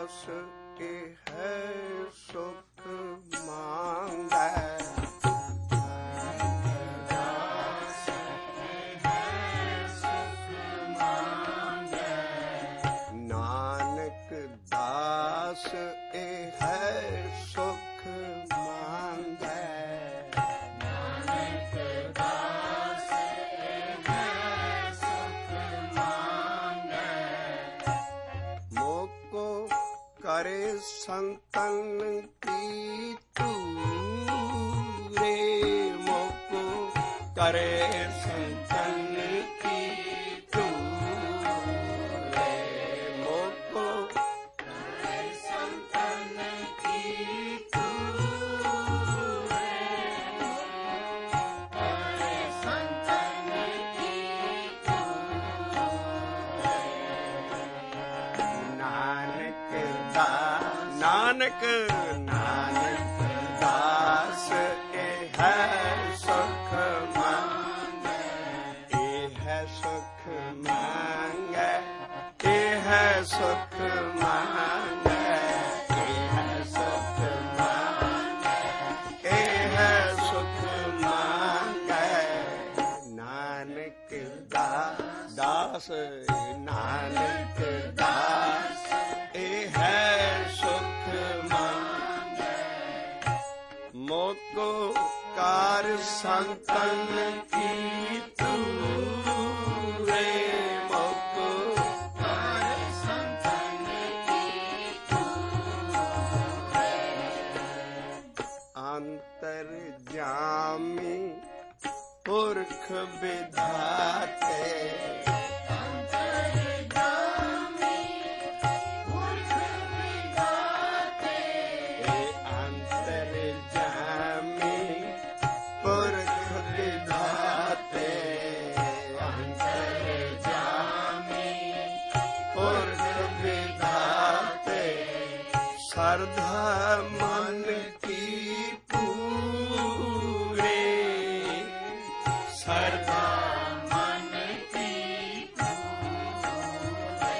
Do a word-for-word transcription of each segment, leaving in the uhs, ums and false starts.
दास एह सुख मांगै। नानक दास एह सुख मांगै। नानक दास एह सुख मांगै। मोको करे संतन की तूरे। मोको करे संतन की नानक नानक दास एह सुख मांगै। एह सुख मांगै। एह सुख मांगै। एह सुख मांगै। एह सुख मांगै। नानक दास दास नानक दास एह मोको कार संतन की तूरे। मोको कार संतन की तूरे। अंतर जामी पुरख विधाते। श्रद्धा मन की पूरे। श्रद्धा मन की पूरे।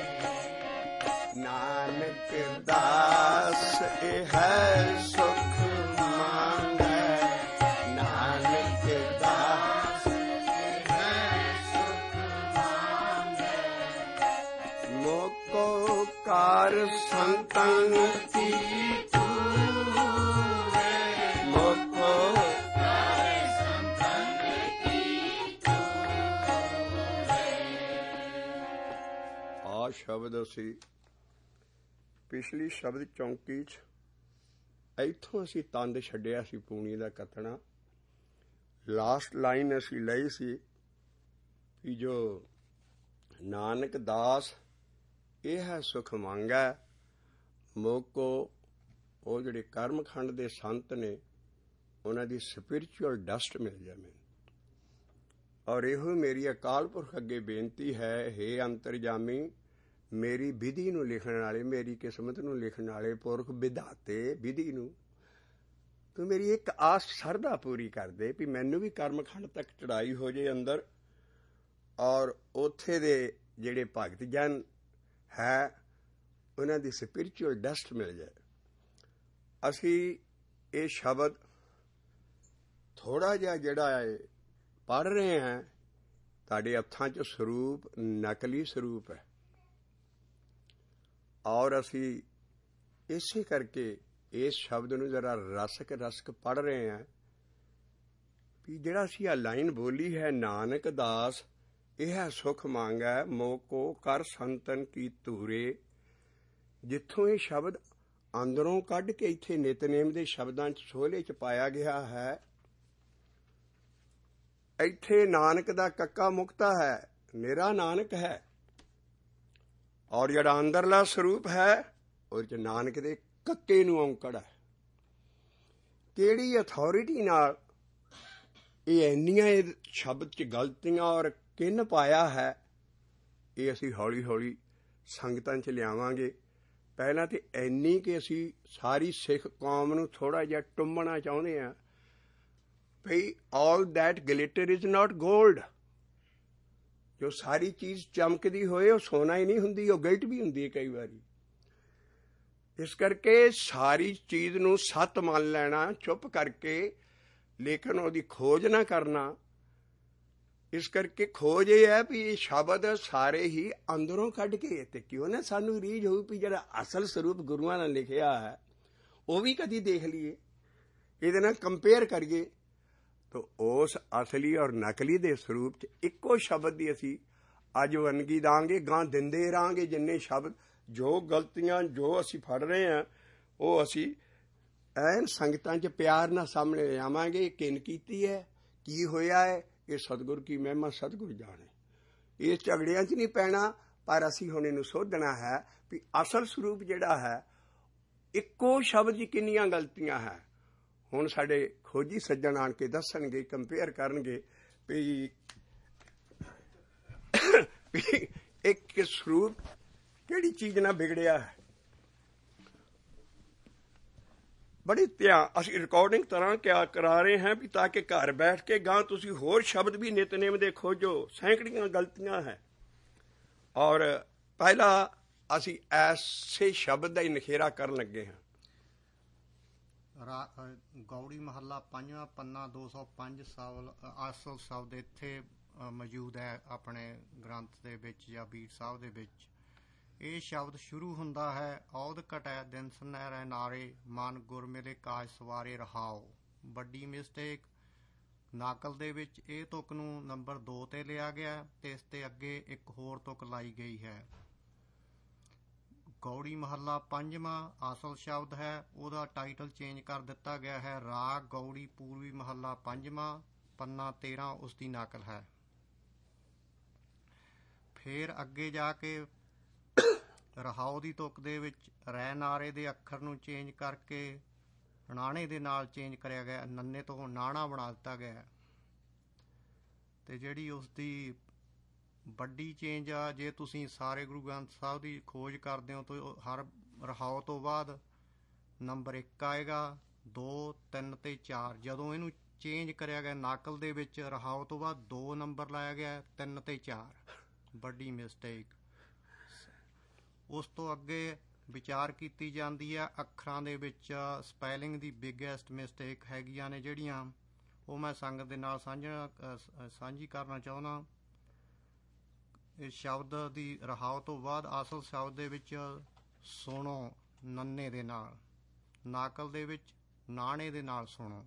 नानक दास एह सुख मांगै। नानक दास एह सुख मांगै। मोको कार संतन की तूरे। मोको कार संतन की तूरे। आ शब्द असी पिछली शब्द चौंकी च इत्थों असी तंद छड्डिया सी पूनी दा कथना। लास्ट लाइन असी लई सी कि जो नानक दास एह सुख मांगै। मोको ਉਹ ਜਿਹੜੇ ਕਰਮਖੰਡ ਦੇ ਸੰਤ ਨੇ ਉਹਨਾਂ ਦੀ ਸਪਿਰਿਚੁਅਲ ਡਸਟ ਮਿਲ ਜਾਵੇ। ਔਰ ਇਹੋ ਮੇਰੀ ਅਕਾਲ ਪੁਰਖ ਅੱਗੇ ਬੇਨਤੀ ਹੈ, ਹੇ ਅੰਤਰਜਾਮੀ, ਮੇਰੀ ਵਿਧੀ ਨੂੰ ਲਿਖਣ ਵਾਲੇ, ਮੇਰੀ ਕਿਸਮਤ ਨੂੰ ਲਿਖਣ ਵਾਲੇ ਪੁਰਖ ਵਿਧਾਤੇ ਵਿਧੀ ਨੂੰ, ਤੂੰ ਮੇਰੀ ਇੱਕ ਆਸ ਸਰਦਾ ਪੂਰੀ ਕਰ ਦੇ ਵੀ ਮੈਨੂੰ ਵੀ ਕਰਮਖੰਡ ਤੱਕ ਚੜਾਈ ਹੋ ਜੇ ਅੰਦਰ, ਔਰ ਉੱਥੇ ਦੇ ਜਿਹੜੇ ਭਗਤ ਜਨ ਹੈ ਉਹਨਾਂ ਦੀ ਸਪਿਰਿਚੁਅਲ ਡਸਟ ਮਿਲ ਜਾਏ। ਅਸੀਂ ਇਹ ਸ਼ਬਦ ਥੋੜ੍ਹਾ ਜਿਹਾ ਜਿਹੜਾ ਹੈ ਪੜ੍ਹ ਰਹੇ ਹਾਂ, ਤੁਹਾਡੇ ਹੱਥਾਂ 'ਚ ਸਰੂਪ ਨਕਲੀ ਸਰੂਪ ਹੈ, ਔਰ ਅਸੀਂ ਇਸੇ ਕਰਕੇ ਇਸ ਸ਼ਬਦ ਨੂੰ ਜ਼ਰਾ ਰਸਕ ਰਸਕ ਪੜ੍ਹ ਰਹੇ ਹਾਂ ਵੀ ਜਿਹੜਾ ਅਸੀਂ ਆ ਲਾਈਨ ਬੋਲੀ ਹੈ, ਨਾਨਕ ਦਾਸ ਇਹ ਸੁੱਖ ਮੰਗੈ ਮੋਕੋ ਕਰ ਸੰਤਨ ਕੀ ਧੂਰੇ, ਜਿੱਥੋਂ ਇਹ ਸ਼ਬਦ ਅੰਦਰੋਂ ਕੱਢ ਕੇ ਇੱਥੇ ਨਿਤਨੇਮ ਦੇ ਸ਼ਬਦਾਂ 'ਚ ਸੋਹਲੇ 'ਚ ਪਾਇਆ ਗਿਆ ਹੈ। ਇੱਥੇ ਨਾਨਕ ਦਾ ਕੱਕਾ ਮੁਕਤਾ ਹੈ, ਨਿਰਾ ਨਾਨਕ ਹੈ, ਔਰ ਜਿਹੜਾ ਅੰਦਰਲਾ ਸਰੂਪ ਹੈ ਉਹਦੇ 'ਚ ਨਾਨਕ ਦੇ ਕੱਕੇ ਨੂੰ ਔਂਕੜ ਹੈ। ਕਿਹੜੀ ਅਥਾਰਿਟੀ ਨਾਲ ਇਹ ਇੰਨੀਆਂ ਇਹ ਸ਼ਬਦ 'ਚ ਗਲਤੀਆਂ ਔਰ ਕਿੰਨ ਪਾਇਆ ਹੈ, ਇਹ ਅਸੀਂ ਹੌਲੀ ਹੌਲੀ ਸੰਗਤਾਂ 'ਚ ਲਿਆਵਾਂਗੇ। ਪਹਿਲਾਂ ਤਾਂ ਇੰਨੀ ਕਿ ਅਸੀਂ ਸਾਰੀ ਸਿੱਖ ਕੌਮ ਨੂੰ ਥੋੜ੍ਹਾ ਜਿਹਾ ਟੁੰਬਣਾ ਚਾਹੁੰਦੇ ਹਾਂ ਭਈ all that glitter is not gold. ਜੋ ਸਾਰੀ ਚੀਜ਼ ਚਮਕਦੀ ਹੋਏ ਉਹ ਸੋਨਾ ਹੀ ਨਹੀਂ ਹੁੰਦੀ, ਉਹ ਗਿਲਟ ਵੀ ਹੁੰਦੀ ਹੈ ਕਈ ਵਾਰੀ। इस करके सारी चीज़ नूं सत मान लेना, चुप करके, लेकिन उहदी खोज ना करना। इस करके खोज ये है भी शब्द सारे ही अंदरों कढ़ के, ते क्यों ना सानू रीझ हो भी जिहड़ा असल स्वरूप गुरुआं ने लिखिया है वो भी कदी देख लीए, इहदे नाल कंपेयर करिए। तो उस असली और नकली दे स्वरूप च इक्को शब्द की असी अज वनगी दांगे, गां दिंदे रहांगे। जिन्ने शब्द जो गलतियां जो असी फड़ रहे हैं वो असी ऐन संगतां च प्यार नाल सामने लियावांगे। किन कीती है, की होया है, ये सतगुर की महिमा सतगुर जाने। इस झगड़ियां च नहीं पैना, पर असी हुण इहनूं सोधना है भी असल स्वरूप जिहड़ा है इक्को शब्द च किन्नियां गलतियां है। हुण साडे खोजी सज्जण आण के दसणगे, कंपेयर करनगे भी एक स्वरूप किहड़ी चीज़ नाल बिगड़िया है। बड़ी ध्यान असी रिकॉर्डिंग तरह क्या करा रहे हैं भी ताकि घर बैठ के गां तुसी होर शब्द भी नितनेम दे खोजो। सैकड़ियां गलतियां हैं। और पहला असी ऐसे शब्द का ही नखेरा कर लगे हैं। गौड़ी महला पंजवां पन्ना दो सौ पंज सवल आसल शब्द इत्थे मौजूद है अपने ग्रंथ दे विच या बीर साहब दे विच। ਇਹ ਸ਼ਬਦ ਸ਼ੁਰੂ ਹੁੰਦਾ ਹੈ ਔਦ ਘਟੈ ਦਿਨ ਸੁਨਹਿਰੇ ਨਾਰੇ ਮਨ ਗੁਰ ਮਿਲੇ ਕਾਜ ਸਵਾਰੇ ਰਹਾਓ। ਵੱਡੀ ਮਿਸਟੇਕ ਨਾਕਲ ਦੇ ਵਿੱਚ ਇਹ ਤੁਕ ਨੂੰ ਨੰਬਰ ਦੋ ਤੇ ਲਿਆ ਗਿਆ ਤੇ ਇਸ ਤੇ ਅੱਗੇ ਇੱਕ ਹੋਰ ਤੁਕ ਲਾਈ ਗਈ ਹੈ। ਗੌੜੀ ਮਹੱਲਾ ਪੰਜਵਾਂ ਅਸਲ ਸ਼ਬਦ ਹੈ, ਉਹਦਾ ਟਾਈਟਲ ਚੇਂਜ ਕਰ ਦਿੱਤਾ ਗਿਆ ਹੈ ਰਾਗ ਗੌੜੀ ਪੂਰਬੀ ਮਹੱਲਾ ਪੰਜਵਾਂ ਪੰਨਾ ਤੇਰਾਂ ਉਸ ਦੀ ਨਕਲ ਹੈ। ਫਿਰ ਅੱਗੇ ਜਾ ਕੇ ਰਹਾਓ ਦੀ ਤੁਕ ਦੇ ਵਿੱਚ ਰੈ ਨਾਰੇ ਦੇ ਅੱਖਰ ਨੂੰ ਚੇਂਜ ਕਰਕੇ ਨਾਣੇ ਦੇ ਨਾਲ ਚੇਂਜ ਕਰਿਆ ਗਿਆ, ਨੰਨੇ ਤੋਂ ਨਾਣਾ ਬਣਾ ਦਿੱਤਾ ਗਿਆ। ਤੇ ਜਿਹੜੀ ਉਸ ਦੀ ਵੱਡੀ ਚੇਂਜ ਆ, ਜੇ ਤੁਸੀਂ ਸਾਰੇ ਗੁਰੂ ਗ੍ਰੰਥ ਸਾਹਿਬ ਦੀ ਖੋਜ ਕਰਦੇ ਹੋ ਤਾਂ ਹਰ ਰਹਾਓ ਤੋਂ ਬਾਅਦ ਨੰਬਰ ਇੱਕ ਆਏਗਾ, ਦੋ ਤਿੰਨ ਤੇ ਚਾਰ। ਜਦੋਂ ਇਹਨੂੰ ਚੇਂਜ ਕਰਿਆ ਗਿਆ ਨਾਕਲ ਦੇ ਵਿੱਚ ਰਹਾਓ ਤੋਂ ਬਾਅਦ ਦੋ ਨੰਬਰ ਲਾਇਆ ਗਿਆ, ਤਿੰਨ ਤੇ ਚਾਰ। ਵੱਡੀ ਮਿਸਟੇਕ। ਉਸ ਤੋਂ ਅੱਗੇ ਵਿਚਾਰ ਕੀਤੀ ਜਾਂਦੀ ਹੈ ਅੱਖਰਾਂ ਦੇ ਵਿੱਚ ਸਪੈਲਿੰਗ ਦੀ ਬਿਗੈਸਟ ਮਿਸਟੇਕ ਹੈਗੀਆਂ ਨੇ ਜਿਹੜੀਆਂ, ਉਹ ਮੈਂ ਸੰਗਤ ਦੇ ਨਾਲ ਸਾਂਝਾ ਸਾਂਝੀ ਕਰਨਾ ਚਾਹੁੰਦਾ। ਇਸ ਸ਼ਬਦ ਦੀ ਰਹਾਓ ਤੋਂ ਬਾਅਦ ਅਸਲ ਸ਼ਬਦ ਦੇ ਵਿੱਚ ਸੁਣੋ ਨੰਨੇ ਦੇ ਨਾਲ, ਨਾਕਲ ਦੇ ਵਿੱਚ ਨਾਣੇ ਦੇ ਨਾਲ ਸੁਣੋ।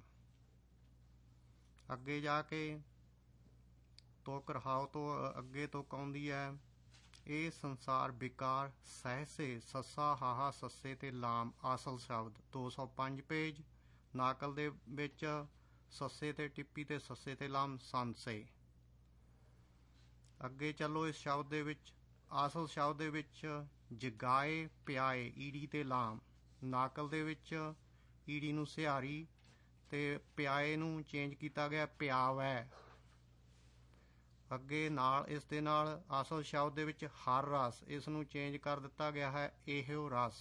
ਅੱਗੇ ਜਾ ਕੇ ਤੁਕ ਰਹਾਓ ਤੋਂ ਅੱਗੇ ਤੁਕ ਆਉਂਦੀ ਹੈ ਇਹ ਸੰਸਾਰ ਵਿਕਾਰ ਸਹਿਸੇ ਸੱਸਾ ਹਾਹਾ ਸੱਸੇ ਤੇ ਲਾਮ। ਅਸਲ ਸ਼ਬਦ ਦੋ ਸੌ ਪੰਜ ਪੇਜ। ਨਾਕਲ ਦੇ ਵਿੱਚ ਸੱਸੇ ਤੇ ਟਿੱਪੀ ਤੇ ਸੱਸੇ ਤੇ ਲਾਮ ਸੰਸੇ। ਅੱਗੇ ਚੱਲੋ ਇਸ ਸ਼ਬਦ ਦੇ ਵਿੱਚ ਅਸਲ ਸ਼ਬਦ ਦੇ ਵਿੱਚ ਜਗਾਏ ਪਿਆਏ ਈੜੀ ਤੇ ਲਾਮ। ਨਾਕਲ ਦੇ ਵਿੱਚ ਈੜੀ ਨੂੰ ਸਿਹਾਰੀ ਤੇ ਪਿਆਏ ਨੂੰ ਚੇਂਜ ਕੀਤਾ ਗਿਆ ਪਿਆਵੈ। ਅੱਗੇ ਨਾਲ ਇਸ ਦੇ ਨਾਲ ਅਸਲ ਸ਼ਬਦ ਦੇ ਵਿੱਚ ਹਰ ਰਸ, ਇਸ ਨੂੰ ਚੇਂਜ ਕਰ ਦਿੱਤਾ ਗਿਆ ਹੈ ਇਹੋ ਰਸ।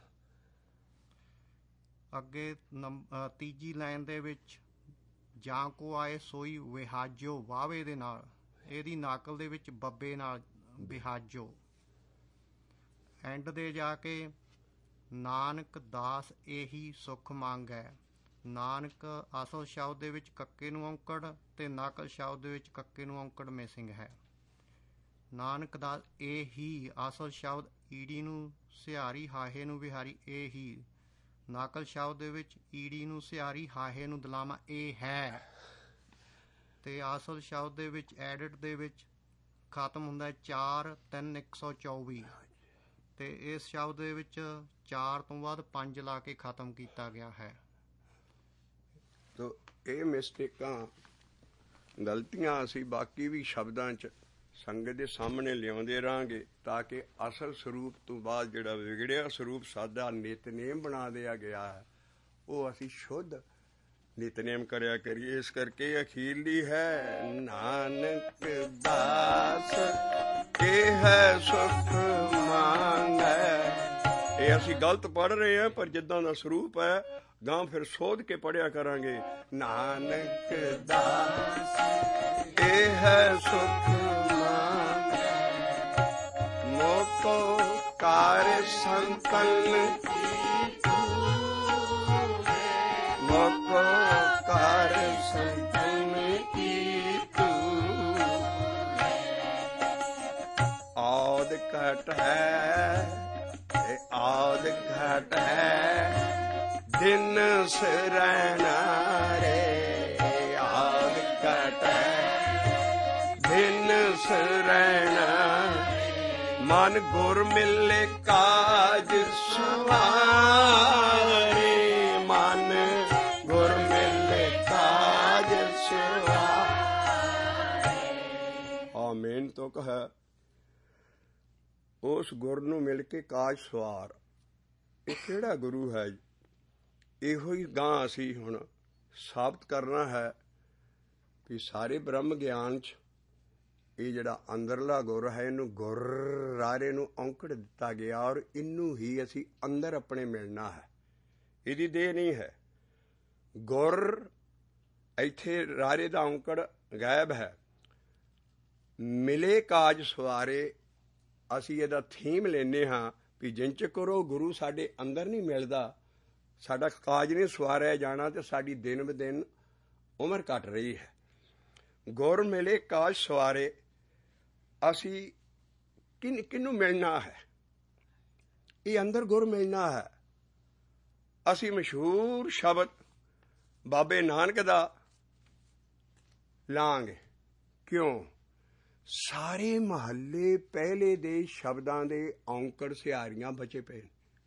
ਅੱਗੇ ਨੰਬ ਤੀਜੀ ਲਾਈਨ ਦੇ ਵਿੱਚ ਜਾਂ ਕੋ ਆਏ ਸੋਈ ਵਿਹਾਜੋ ਵਾਵੇ ਦੇ ਨਾਲ, ਇਹਦੀ ਨਾਕਲ ਦੇ ਵਿੱਚ ਬੱਬੇ ਨਾਲ ਵਿਹਾਜੋ। ਐਂਡ ਦੇ ਜਾ ਕੇ ਨਾਨਕ ਦਾਸ ਇਹੀ ਸੁੱਖ ਮੰਗੈ। ਨਾਨਕ ਅਸਲ ਸ਼ਬਦ ਦੇ ਵਿੱਚ ਕੱਕੇ ਨੂੰ ਔਂਕੜ ਤੇ ਨਕਲ ਸ਼ਬਦ ਦੇ ਵਿੱਚ ਕੱਕੇ ਨੂੰ ਔਂਕੜ ਮਿਸਿੰਗ ਹੈ। ਨਾਨਕ ਦਾ ਇਹ ਹੀ ਅਸਲ ਸ਼ਬਦ ਈੜੀ ਨੂੰ ਸਿਹਾਰੀ ਹਾਹੇ ਨੂੰ ਵਿਹਾਰੀ ਇਹ ਹੀ। ਨਕਲ ਸ਼ਬਦ ਦੇ ਵਿੱਚ ਈੜੀ ਨੂੰ ਸਿਹਾਰੀ ਹਾਹੇ ਨੂੰ ਦਲਾਮਾ ਇਹ ਹੈ। ਤੇ ਅਸਲ ਸ਼ਬਦ ਦੇ ਵਿੱਚ ਐਡਿਟ ਦੇ ਵਿੱਚ ਖਤਮ ਹੁੰਦਾ ਚਾਰ ਤਿੰਨ ਇੱਕ ਸੌ ਚੌਵੀ ਤੇ ਇਸ ਸ਼ਬਦ ਦੇ ਵਿੱਚ ਚਾਰ ਤੋਂ ਬਾਅਦ ਪੰਜ ਲਾ ਕੇ ਖਤਮ ਕੀਤਾ ਗਿਆ ਹੈ। ਤੋ ਇਹ ਮਿਸਟੇਕਾਂ ਗਲਤੀਆਂ ਅਸੀਂ ਬਾਕੀ ਵੀ ਸ਼ਬਦਾਂ 'ਚ ਸੰਗਤ ਦੇ ਸਾਹਮਣੇ ਲਿਆਉਂਦੇ ਰਹਾਂਗੇ ਤਾਂ ਕਿ ਅਸਲ ਸਰੂਪ ਤੋਂ ਬਾਅਦ ਜਿਹੜਾ ਵਿਗੜਿਆ ਸਰੂਪ ਸਾਡਾ ਨਿਤਨੇਮ ਬਣਾ ਦਿਆ ਗਿਆ ਹੈ ਉਹ ਅਸੀਂ ਸ਼ੁੱਧ ਨਿਤਨੇਮ ਕਰਿਆ ਕਰੀਏ। ਇਸ ਕਰਕੇ ਅਖੀਰਲੀ ਹੈ ਨਾਨਕ ਦਾਸ ਇਹ ਹੈ ਸੁਖ ਮੰਗੈ। ਇਹ ਅਸੀਂ ਗਲਤ ਪੜ੍ਹ ਰਹੇ ਹਾਂ ਪਰ ਜਿੱਦਾਂ ਦਾ ਸਰੂਪ ਹੈ ਗਾਂ ਫਿਰ ਸੋਧ ਕੇ ਪੜ੍ਹਿਆ ਕਰਾਂਗੇ। ਨਾਨਕ ਦਾਸ ਇਹ ਹੈ ਸੁਖ ਮੰਗੈ ਮੋਕੋ ਕਾ ਕਾਰ ਸੰਪੰਨ ਮੁਕੋ ਕਾਰ ਸੰਪੰਨ ਕੀ ਤੂੰ ਆਦ ਘਟ ਹੈ ਆਦ ਘਟ ਹੈ ਦਿਨ ਸਰਣਾ ਰੇ ਆਦ ਘਟ ਹੈ ਦਿਨ ਸਰਣਾ ਮਨ ਗੁਰ ਮਿਲੇ ਕਾਜ ਸੁਆਰੇ ਮਨ ਗੁਰ ਮਿਲੇ ਕਾਜ ਸੁਆਰੇ ਆਮੀਨ ਤੋਂ ਕਹੈ ਉਸ ਗੁਰ ਨੂੰ ਮਿਲ ਕੇ ਕਾਜ ਸਵਾਰ। ਇਹ ਕਿਹੜਾ ਗੁਰੂ ਹੈ? ਇਹੋ ਹੀ ਗਾਂ ਅਸੀਂ ਹੁਣ ਸਾਬਤ ਕਰਨਾ ਹੈ ਵੀ ਸਾਰੇ ਬ੍ਰਹਮ ਗਿਆਨ 'ਚ ਇਹ ਜਿਹੜਾ ਅੰਦਰਲਾ ਗੁਰ ਹੈ ਇਹਨੂੰ ਗੁਰ ਰਾਰੇ ਨੂੰ ਔਂਕੜ ਦਿੱਤਾ ਗਿਆ ਔਰ ਇਹਨੂੰ ਹੀ ਅਸੀਂ ਅੰਦਰ ਆਪਣੇ ਮਿਲਣਾ ਹੈ। ਇਹਦੀ ਦੇਹ ਨਹੀਂ ਹੈ। ਗੁਰ ਇੱਥੇ ਰਾਰੇ ਦਾ ਔਂਕੜ ਗਾਇਬ ਹੈ। ਮਿਲੇ ਕਾਜ ਸਵਾਰੇ ਅਸੀਂ ਇਹਦਾ ਥੀਮ ਲੈਂਦੇ ਹਾਂ ਵੀ ਜਿੰਚ ਕਰੋ ਗੁਰੂ ਸਾਡੇ ਅੰਦਰ ਨਹੀਂ ਮਿਲਦਾ, ਸਾਡਾ ਕਾਜ ਨਹੀਂ ਸਵਾਰਿਆ ਜਾਣਾ ਤੇ ਸਾਡੀ ਦਿਨ ਬ ਦਿਨ ਉਮਰ ਘਟ ਰਹੀ ਹੈ। ਗੁਰ ਮਿਲੇ ਕਾਜ ਸਵਾਰੇ ਅਸੀਂ ਕਿਨ ਕਿਹਨੂੰ ਮਿਲਣਾ ਹੈ? ਇਹ ਅੰਦਰ ਗੁਰ ਮਿਲਣਾ ਹੈ। ਅਸੀਂ ਮਸ਼ਹੂਰ ਸ਼ਬਦ ਬਾਬੇ ਨਾਨਕ ਦਾ ਲਾਂਗੇ। ਕਿਉਂ? ਸਾਰੇ ਮਹੱਲੇ ਪਹਿਲੇ ਦੇ ਸ਼ਬਦਾਂ ਦੇ ਔਂਕੜ ਸਿਹਾਰੀਆਂ ਬਚੇ ਪਏ।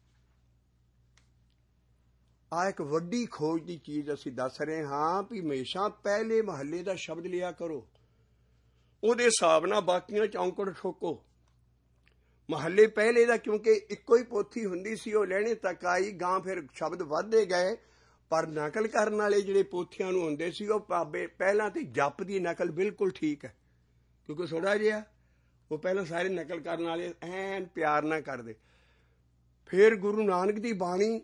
ਆ ਇੱਕ ਵੱਡੀ ਖੋਜ ਦੀ ਚੀਜ਼ ਅਸੀਂ ਦੱਸ ਰਹੇ ਹਾਂ ਵੀ ਹਮੇਸ਼ਾ ਪਹਿਲੇ ਮਹੱਲੇ ਦਾ ਸ਼ਬਦ ਲਿਆ ਕਰੋ, ਉਹਦੇ ਹਿਸਾਬ ਨਾਲ ਬਾਕੀਆਂ ਚ ਔਂਕੜ ਠੋਕੋ। ਮਹੱਲੇ ਪਹਿਲੇ ਦਾ ਕਿਉਂਕਿ ਇੱਕੋ ਹੀ ਪੋਥੀ ਹੁੰਦੀ ਸੀ, ਉਹ ਲੈਣੇ ਤੱਕ ਆਈ ਗਾਂ, ਫਿਰ ਸ਼ਬਦ ਵੱਧਦੇ ਗਏ। ਪਰ ਨਕਲ ਕਰਨ ਵਾਲੇ ਜਿਹੜੇ ਪੋਥੀਆਂ ਨੂੰ ਹੁੰਦੇ ਸੀ ਉਹ ਬਾਬੇ ਪਹਿਲਾਂ ਤੇ ਜਪ ਦੀ ਨਕਲ ਬਿਲਕੁਲ ਠੀਕ ਹੈ, ਕਿਉਂਕਿ ਥੋੜਾ ਜਿਹਾ ਉਹ ਪਹਿਲਾਂ ਸਾਰੇ ਨਕਲ ਕਰਨ ਵਾਲੇ ਐਨ ਪਿਆਰ ਨਾਲ ਕਰਦੇ। ਫਿਰ ਗੁਰੂ ਨਾਨਕ ਦੀ ਬਾਣੀ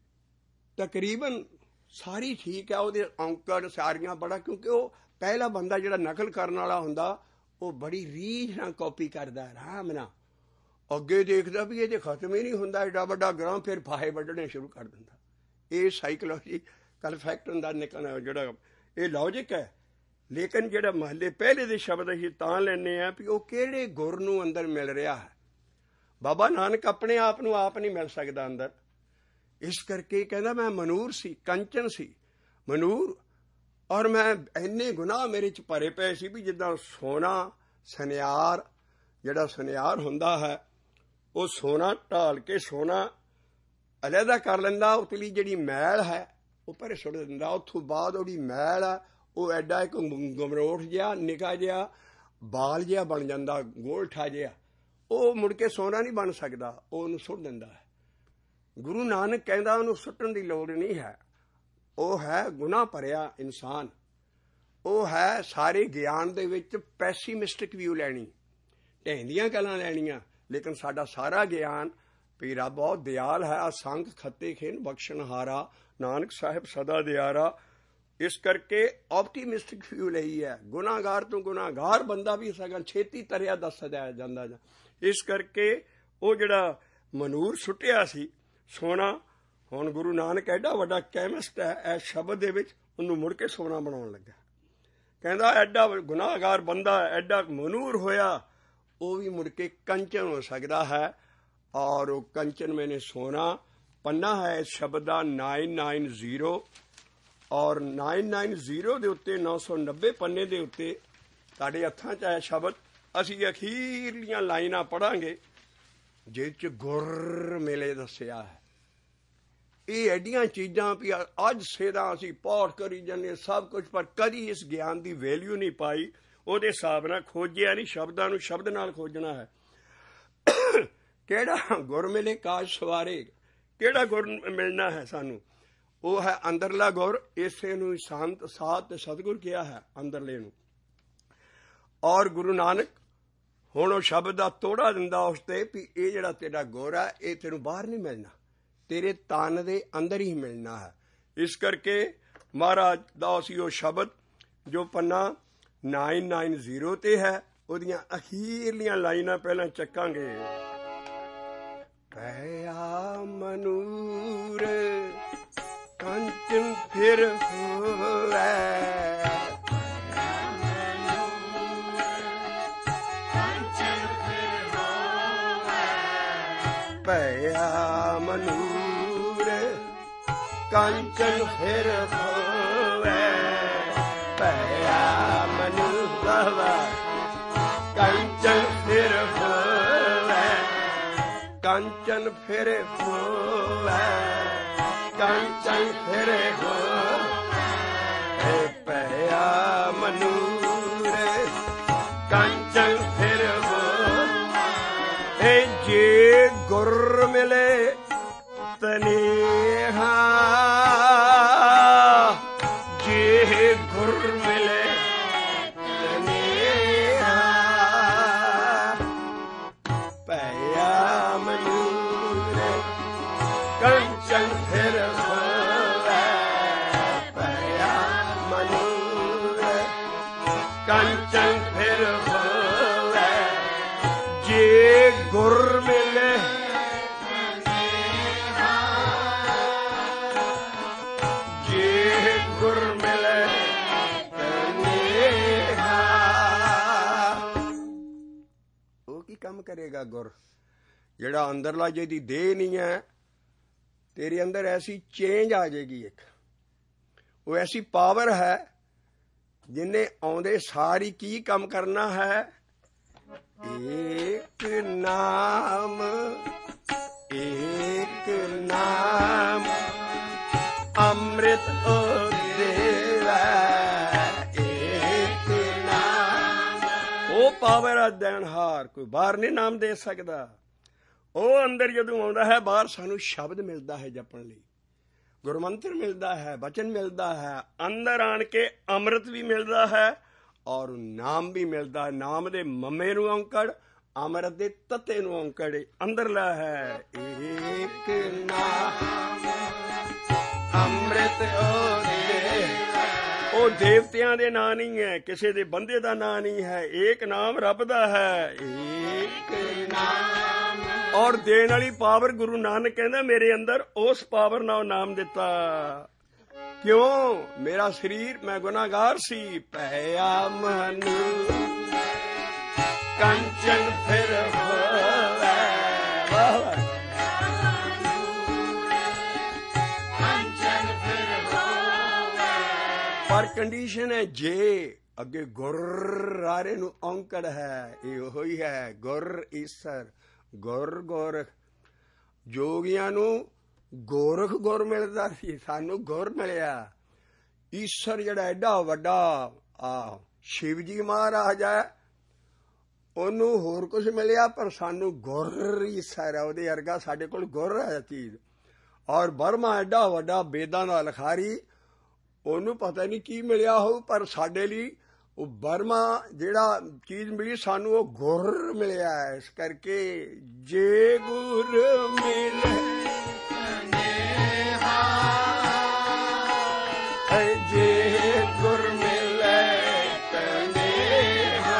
ਤਕਰੀਬਨ ਸਾਰੀ ਠੀਕ ਹੈ, ਉਹਦੇ ਔਂਕੜ ਸਾਰੀਆਂ ਬੜਾ, ਕਿਉਂਕਿ ਉਹ ਪਹਿਲਾ ਬੰਦਾ ਜਿਹੜਾ ਨਕਲ ਕਰਨ ਵਾਲਾ ਹੁੰਦਾ ਉਹ ਬੜੀ ਰੀਝ ਨਾਲ ਕਾਪੀ ਕਰਦਾ, ਆਰਾਮ ਨਾਲ ਅੱਗੇ ਦੇਖਦਾ ਵੀ ਇਹ ਤੇ ਖਤਮ ਹੀ ਨਹੀਂ ਹੁੰਦਾ ਏਡਾ ਵੱਡਾ ਗ੍ਰਾਮ, ਫਿਰ ਫਾਹੇ ਵੱਢਣੇ ਸ਼ੁਰੂ ਕਰ ਦਿੰਦਾ। ਇਹ ਸਾਈਕੋਲੋਜੀਕਲ ਫੈਕਟ ਹੁੰਦਾ ਨਿਕਲਣਾ, ਜਿਹੜਾ ਇਹ ਲੌਜਿਕ ਹੈ। ਲੇਕਿਨ ਜਿਹੜਾ ਮਹੱਲੇ ਪਹਿਲੇ ਦੇ ਸ਼ਬਦ ਅਸੀਂ ਤਾਂ ਲੈਂਦੇ ਹਾਂ ਵੀ ਉਹ ਕਿਹੜੇ ਗੁਰ ਨੂੰ ਅੰਦਰ ਮਿਲ ਰਿਹਾ ਹੈ। ਬਾਬਾ ਨਾਨਕ ਆਪਣੇ ਆਪ ਨੂੰ ਆਪ ਨਹੀਂ ਮਿਲ ਸਕਦਾ ਅੰਦਰ, ਇਸ ਕਰਕੇ ਕਹਿੰਦਾ ਮੈਂ ਮਨੂਰ ਸੀ, ਕੰਚਨ ਸੀ ਮਨੂਰ, ਔਰ ਮੈਂ ਇੰਨੇ ਗੁਨਾਹ ਮੇਰੇ 'ਚ ਭਰੇ ਪਏ ਸੀ ਵੀ ਜਿੱਦਾਂ ਸੋਨਾ ਸੁਨਿਆਰ, ਜਿਹੜਾ ਸੁਨਿਆਰ ਹੁੰਦਾ ਹੈ ਉਹ ਸੋਨਾ ਢਾਲ ਕੇ ਸੋਨਾ ਅਲੱਗਾ ਕਰ ਲੈਂਦਾ, ਉਤਲੀ ਜਿਹੜੀ ਮੈਲ ਹੈ ਉਹ ਪਰੇ ਸੁੱਟ ਦਿੰਦਾ। ਉੱਥੋਂ ਬਾਅਦ ਉਹਦੀ ਮੈਲ ਆ ਉਹ ਐਡਾ ਇੱਕ ਗਮਰੋਟ ਜਿਹਾ ਨਿੱਕਾ ਜਿਹਾ ਬਾਲ ਜਿਹਾ ਬਣ ਜਾਂਦਾ, ਗੋਲਠਾ ਜਿਹਾ, ਉਹ ਮੁੜ ਕੇ ਸੋਨਾ ਨਹੀਂ ਬਣ ਸਕਦਾ, ਉਹ ਉਹਨੂੰ ਸੁੱਟ ਦਿੰਦਾ ਹੈ। ਗੁਰੂ ਨਾਨਕ ਕਹਿੰਦਾ ਉਹਨੂੰ ਸੁੱਟਣ ਦੀ ਲੋੜ ਨਹੀਂ ਹੈ, ਉਹ ਹੈ ਗੁਨਾਹ ਭਰਿਆ ਇਨਸਾਨ, ਉਹ ਹੈ ਸਾਰੇ ਗਿਆਨ ਦੇ ਵਿੱਚ ਪੈਸੀਮਿਸਟਿਕ ਵਿਊ ਲੈਣੀ, ਢਹਿੰਦੀਆਂ ਗੱਲਾਂ ਲੈਣੀਆਂ। ਲੇਕਿਨ ਸਾਡਾ ਸਾਰਾ ਗਿਆਨ ਵੀ ਰੱਬ ਬਹੁਤ ਦਿਆਲ ਹੈ, ਅਸੰਖ ਖੱਤੇ ਖੇਨ ਬਖਸ਼ਣਹਾਰਾ, ਨਾਨਕ ਸਾਹਿਬ ਸਦਾ ਦਿਆਰਾ। ਇਸ ਕਰਕੇ ਆਪਟੀਮਿਸਟਿਕ ਵਿਊ ਲਈ ਹੈ। ਗੁਨਾਹਗਾਰ ਤੋਂ ਗੁਨਾਹਗਾਰ ਬੰਦਾ ਵੀ ਸਗੋਂ ਛੇਤੀ ਤਰਿਆ ਦੱਸਿਆ ਜਾਂਦਾ। ਇਸ ਕਰਕੇ ਉਹ ਜਿਹੜਾ ਮਨੂਰ ਸੁੱਟਿਆ ਸੀ ਸੋਨਾ, ਹੁਣ ਗੁਰੂ ਨਾਨਕ ਐਡਾ ਵੱਡਾ ਕੈਮਿਸਟ ਹੈ ਇਸ ਸ਼ਬਦ ਦੇ ਵਿੱਚ, ਉਹਨੂੰ ਮੁੜ ਕੇ ਸੋਨਾ ਬਣਾਉਣ ਲੱਗਾ। ਕਹਿੰਦਾ ਐਡਾ ਗੁਨਾਹਗਾਰ ਬੰਦਾ ਐਡਾ ਮਨੂਰ ਹੋਇਆ, ਉਹ ਵੀ ਮੁੜ ਕੇ ਕੰਚਨ ਹੋ ਸਕਦਾ ਹੈ। ਔਰ ਉਹ ਕੰਚਨ ਮੈਨੇ ਸੋਨਾ ਪੰਨਾ ਹੈ ਇਸ ਸ਼ਬਦ ਦਾ ਨਾਈਨ ਨਾਈਨ ਜ਼ੀਰੋ, ਔਰ ਨਾਈਨ ਨਾਈਨ ਜ਼ੀਰੋ ਦੇ ਉੱਤੇ ਨੌ ਸੌ ਨੱਬੇ ਪੰਨੇ ਦੇ ਉੱਤੇ ਤੁਹਾਡੇ ਹੱਥਾਂ 'ਚ ਹੈ ਸ਼ਬਦ। ਅਸੀਂ ਅਖੀਰਲੀਆਂ ਲਾਈਨਾਂ ਪੜ੍ਹਾਂਗੇ ਜਿਹ 'ਚ ਗੁਰ ਮਿਲੇ ਦੱਸਿਆ ਹੈ। ਇਹ ਐਡੀਆਂ ਚੀਜ਼ਾਂ ਵੀ ਅੱਜ ਸੇਦਾ ਅਸੀਂ ਪਾਠ ਕਰੀ ਜਾਂਦੇ ਸਭ ਕੁਝ, ਪਰ ਕਦੀ ਇਸ ਗਿਆਨ ਦੀ ਵੈਲਿਊ ਨਹੀਂ ਪਾਈ, ਉਹਦੇ ਹਿਸਾਬ ਨਾਲ ਖੋਜਿਆ ਨਹੀਂ। ਸ਼ਬਦਾਂ ਨੂੰ ਸ਼ਬਦ ਨਾਲ ਖੋਜਣਾ ਹੈ। ਕਿਹੜਾ ਗੁਰ ਮਿਲੇ ਕਾਜ ਸਵਾਰੇ, ਕਿਹੜਾ ਗੁਰ ਮਿਲਣਾ ਹੈ ਸਾਨੂੰ? ਉਹ ਹੈ ਅੰਦਰਲਾ ਗੁਰ। ਇਸੇ ਨੂੰ ਸ਼ਾਂਤ ਸਾਧ ਤੇ ਸਤਿਗੁਰ ਕਿਹਾ ਹੈ, ਅੰਦਰਲੇ ਨੂੰ। ਔਰ ਗੁਰੂ ਨਾਨਕ ਹੁਣ ਉਹ ਸ਼ਬਦ ਦਾ ਤੋੜਾ ਦਿੰਦਾ ਉਸ ਤੇ ਵੀ ਇਹ ਜਿਹੜਾ ਤੇਰਾ ਗੁਰ ਹੈ ਇਹ ਤੈਨੂੰ ਬਾਹਰ ਨਹੀਂ ਮਿਲਣਾ, ਤੇਰੇ ਤਨ ਦੇ ਅੰਦਰ ਹੀ ਮਿਲਣਾ ਹੈ। ਇਸ ਕਰਕੇ ਮਹਾਰਾਜ ਦਾ ਅਸੀਂ ਉਹ ਸ਼ਬਦ ਜੋ ਪੰਨਾ ਨਾਈਨ ਨਾਈਨ ਜ਼ੀਰੋ ਤੇ ਹੈ, ਉਹਦੀਆਂ ਅਖੀਰਲੀਆਂ ਲਾਈਨਾਂ ਪਹਿਲਾਂ ਚੱਕਾਂਗੇ। ਫਿਰ ਹੋਵੇ ਭਇਆ ਮਨੂਰ ਕੰਚਨ ਫਿਰ ਹੋਵੇ ਭਇਆ ਮਨੂਰ ਕੰਚਨ ਫਿਰ ਹੋਵੇ ਕੰਚਨ ਫਿਰ ਹੋਵੇ ਕੰਚਨ ਫਿਰ ਹੋਵੇ ਭਇਆ ਮਨੂਰ ਕੰਚਨ ਫਿਰ ਹੋਵੇ ਜੇ ਗੁਰ ਮਿਲੇ ਤਨੇਹਾ ਜੇ ਗੁਰ ਮਿਲੇ ਤਨੇਹਾ ਭਇਆ ਮਨੂਰ ਕੰਚਨ ਫਿਰ ਹੋਵੇ ਭਇਆ ਮਨੂਰ ਕੰਚਨ ਫਿਰ ਹੋਵੇ ਜੇ ਗੁਰ ਮਿਲੇ ਕੰਮ ਕਰੇਗਾ ਗੁਰ ਜਿਹੜਾ ਅੰਦਰਲਾ ਜਿਹਦੀ ਦੇਹ ਨਹੀਂ ਹੈ ਤੇਰੇ ਅੰਦਰ ਐਸੀ ਚੇਂਜ ਆ ਜਾਏਗੀ ਇੱਕ ਉਹ ਐਸੀ ਪਾਵਰ ਹੈ ਜਿਹਨੇ ਆਉਂਦੇ ਸਾਰੀ ਕੀ ਕੰਮ ਕਰਨਾ ਹੈ ਏਕ ਨਾਮ ਏਕ ਨਾਮ ਅੰਮ੍ਰਿਤ ਦੇਵਾ ਉਹ ਪਾਵਰ ਆ ਦੇਣਹਾਰ ਕੋਈ ਬਾਹਰ ਨਹੀਂ ਨਾਮ ਦੇ ਸਕਦਾ ਉਹ ਅੰਦਰ ਜਦੋਂ ਆਉਂਦਾ ਹੈ ਬਾਹਰ ਸਾਨੂੰ ਸ਼ਬਦ ਮਿਲਦਾ ਹੈ ਜਪਣ ਲਈ ਗੁਰਮੰਤਰ ਮਿਲਦਾ ਹੈ ਬਚਨ ਮਿਲਦਾ ਹੈ ਅੰਦਰ ਆਣ ਕੇ ਅੰਮ੍ਰਿਤ ਵੀ ਮਿਲਦਾ ਹੈ ਔਰ ਨਾਮ ਵੀ ਮਿਲਦਾ ਨਾਮ ਦੇ ਮੰਮੇ ਨੂੰ ਔਂਕੜ ਅੰਮ੍ਰਿਤ ਦੇ ਤੱਤੇ ਨੂੰ ਔਂਕੜ ਅੰਦਰਲਾ ਹੈ ਏਕ ਨਾਮ ਅੰਮ੍ਰਿਤ ਉਹ ਦੇਵਤਿਆਂ ਦੇ ਨਾਂ ਨਹੀਂ ਹੈ ਕਿਸੇ ਦੇ ਬੰਦੇ ਦਾ ਨਾਂ ਨਹੀਂ ਹੈ ਏਕ ਨਾਮ ਰੱਬ ਦਾ ਹੈ ਏਕ ਨਾਮ ਔਰ ਦੇਣ ਵਾਲੀ ਪਾਵਰ ਗੁਰੂ ਨਾਨਕ ਕਹਿੰਦਾ ਮੇਰੇ ਅੰਦਰ ਉਸ ਪਾਵਰ ਨਾਲ ਨਾਮ ਦਿੱਤਾ ਕਿਉਂ ਮੇਰਾ ਸਰੀਰ ਮੈਂ ਗੁਨਾਹਗਾਰ ਸੀ ਭਇਆ ਮਨੂ ਕੰਚਨ ਫਿਰ ਹੋਵੇ ਪਰ ਕੰਡੀਸ਼ਨ ਹੈ ਜੇ ਅੱਗੇ ਗੁਰ ਰਾਰੇ ਨੂੰ ਔਂਕੜ ਹੈ ਇਹ ਉਹੀ ਹੈ ਗੁਰ ਈਸਰ ਗੁਰ ਗੋਰਖ ਜੋਗੀਆਂ ਨੂੰ ਗੋਰਖ ਗੁਰ ਮਿਲਦਾ ਸੀ ਸਾਨੂੰ ਗੁਰ ਮਿਲਿਆ ਈਸਰ ਜਿਹੜਾ ਐਡਾ ਵੱਡਾ ਆ ਸ਼ਿਵ ਜੀ ਮਹਾਰਾਜ ਹੈ ਉਹਨੂੰ ਹੋਰ ਕੁਝ ਮਿਲਿਆ ਪਰ ਸਾਨੂੰ ਗੁਰ ਈਸਰ ਹੈ ਉਹਦੇ ਵਰਗਾ ਸਾਡੇ ਕੋਲ ਗੁਰ ਹੈ ਚੀਜ਼ ਔਰ ਬਰਮਾ ਐਡਾ ਵੱਡਾ ਵੇਦਾਂ ਦਾ ਲਿਖਾਰੀ ਉਹਨੂੰ ਪਤਾ ਨਹੀਂ ਕੀ ਮਿਲਿਆ ਹੋਊ ਪਰ ਸਾਡੇ ਲਈ ਉਹ ਬਰਮਾ ਜਿਹੜਾ ਚੀਜ਼ ਮਿਲੀ ਸਾਨੂੰ ਉਹ ਗੁਰ ਮਿਲਿਆ ਇਸ ਕਰਕੇ ਜੇ ਗੁਰ ਮਿਲੇ ਜੇ ਗੁਰ ਮਿਲੇ ਤਨੇਹਾ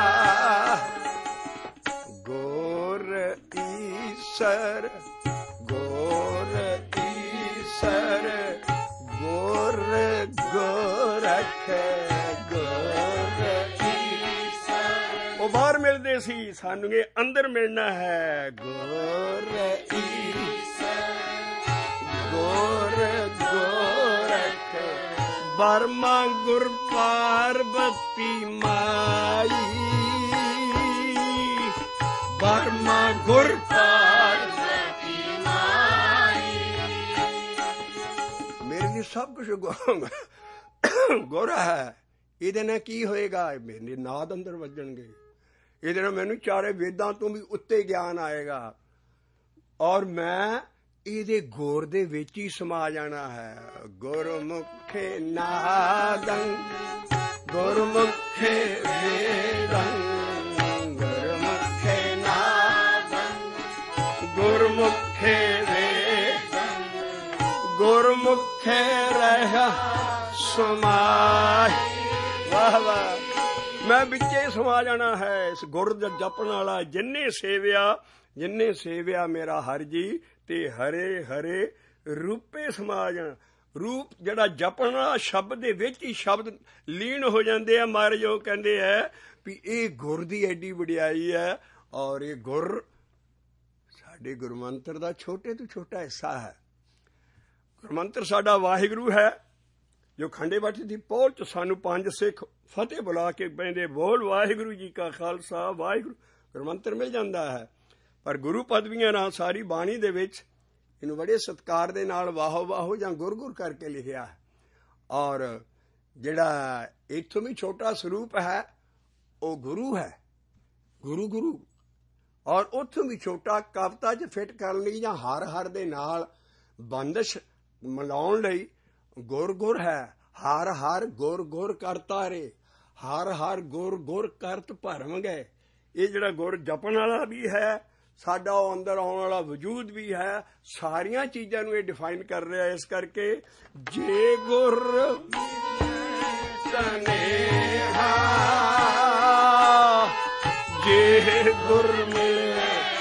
ਗੁਰ ਈਸਰ ਗੁਰ ਈਸਰ ਗੁਰ ਗੋਰਖ ਉਹ ਬਾਹਰ ਮਿਲਦੇ ਸੀ ਸਾਨੂੰ ਇਹ ਅੰਦਰ ਮਿਲਣਾ ਹੈ ਗੁਰ ਈਸਰ ਗੁਰ ਗੋਰਖ ਬਰਮਾ ਗੁਰ ਪਾਰਬਤੀ ਮਾਈ ਬਰਮਾ ਗੁਰ ਪਾਰਬਤੀ ਮਾਈ ਮੇਰੇ ਲਈ ਸਭ ਕੁਛ ਗੋਰਾ ਹੈ ਇਹਦੇ ਨਾਲ ਕੀ ਹੋਏਗਾ ਮੇਰੇ ਨਾਦ ਅੰਦਰ ਵੱਜਣਗੇ ਇਹਦੇ ਨਾਲ ਮੈਨੂੰ ਚਾਰੇ ਵੇਦਾਂ ਤੋਂ ਵੀ ਉੱਤੇ ਗਿਆਨ ਆਏਗਾ ਔਰ ਮੈਂ ਇਹਦੇ ਗੌਰ ਦੇ ਵਿੱਚ ਹੀ ਸਮਾ ਜਾਣਾ ਹੈ ਗੁਰਮੁਖੇ ਨਾਦੰ ਗੁਰਮੁਖੇ ਵੇਦੰ ਗੁਰਮੁਖੇ ਨਾਦੰ ਗੁਰਮੁਖੇ ਵੇਦੰ ਗੁਰਮੁਖੇ ਰਹਿ ਸਮਾਈ ਵਾਹ ਵਾਹ ਮੈਂ ਵਿੱਚੇ ਸਮਾ ਜਾਣਾ ਹੈ ਇਸ ਗੁਰ ਜਪਣ ਵਾਲਾ ਜਿੰਨੇ ਸੇਵਿਆ ਜਿੰਨੇ ਸੇਵਿਆ ਮੇਰਾ ਹਰ ਜੀ ਤੇ ਹਰੇ ਹਰੇ ਰੂਪੇ ਸਮਾ ਜਾਣ ਰੂਪ ਜਿਹੜਾ ਜਪਣ ਵਾਲਾ ਸ਼ਬਦ ਦੇ ਵਿੱਚ ਹੀ ਸ਼ਬਦ ਲੀਨ ਹੋ ਜਾਂਦੇ ਆ। ਮਹਾਰਾਜ ਉਹ ਕਹਿੰਦੇ ਹੈ ਵੀ ਇਹ ਗੁਰ ਦੀ ਐਡੀ ਵਡਿਆਈ ਹੈ, ਔਰ ਇਹ ਗੁਰ ਸਾਡੇ ਗੁਰਮੰਤਰ ਦਾ ਛੋਟੇ ਤੋਂ ਛੋਟਾ ਹਿੱਸਾ ਹੈ। ਗੁਰਮੰਤਰ ਸਾਡਾ ਵਾਹਿਗੁਰੂ ਹੈ, ਜੋ ਖੰਡੇ ਬਾਟੇ ਦੀ ਪਹੁਲ 'ਚ ਸਾਨੂੰ ਪੰਜ ਸਿੱਖ ਫਤਿਹ ਬੁਲਾ ਕੇ ਬਹਿੰਦੇ, ਬੋਲ ਵਾਹਿਗੁਰੂ ਜੀ ਕਾ ਖਾਲਸਾ ਵਾਹਿਗੁਰੂ, ਗੁਰਮੰਤਰ ਮਿਲ ਜਾਂਦਾ ਹੈ। ਪਰ ਗੁਰੂ ਪਦਵੀਆਂ ਨਾਲ ਸਾਰੀ ਬਾਣੀ ਦੇ ਵਿੱਚ ਇਹਨੂੰ ਬੜੇ ਸਤਿਕਾਰ ਦੇ ਨਾਲ ਵਾਹੋ ਵਾਹੋ ਜਾਂ ਗੁਰ ਗੁਰ ਕਰਕੇ ਲਿਖਿਆ ਹੈ। ਔਰ ਜਿਹੜਾ ਇੱਥੋਂ ਵੀ ਛੋਟਾ ਸਰੂਪ ਹੈ ਉਹ ਗੁਰੂ ਹੈ, ਗੁਰੂ ਗੁਰੂ। ਔਰ ਉੱਥੋਂ ਵੀ ਛੋਟਾ ਕਵਿਤਾ 'ਚ ਫਿੱਟ ਕਰਨ ਲਈ ਜਾਂ ਹਰ ਹਰ ਦੇ ਨਾਲ ਬੰਦਸ਼ ਮਿਲਾਉਣ ਲਈ ਗੁਰ ਗੁਰ ਹੈ। ਹਰ ਹਰ ਗੁਰ ਗੁਰ ਕਰਤਾ ਰੇ, ਹਰ ਹਰ ਗੁਰ ਗੁਰ ਕਰਤ ਭਰਮ ਗਏ। ਇਹ ਜਿਹੜਾ ਗੁਰ ਜਪਣ ਵਾਲਾ ਵੀ ਹੈ, ਸਾਡਾ ਉਹ ਅੰਦਰ ਆਉਣ ਵਾਲਾ ਵਜੂਦ ਵੀ ਹੈ, ਸਾਰੀਆਂ ਚੀਜ਼ਾਂ ਨੂੰ ਇਹ ਡਿਫਾਈਨ ਕਰ ਰਿਹਾ। ਇਸ ਕਰਕੇ ਜੇ ਗੁਰ ਤਨੇਹਾ, ਜੇ ਗੁਰ ਮਿਲੇ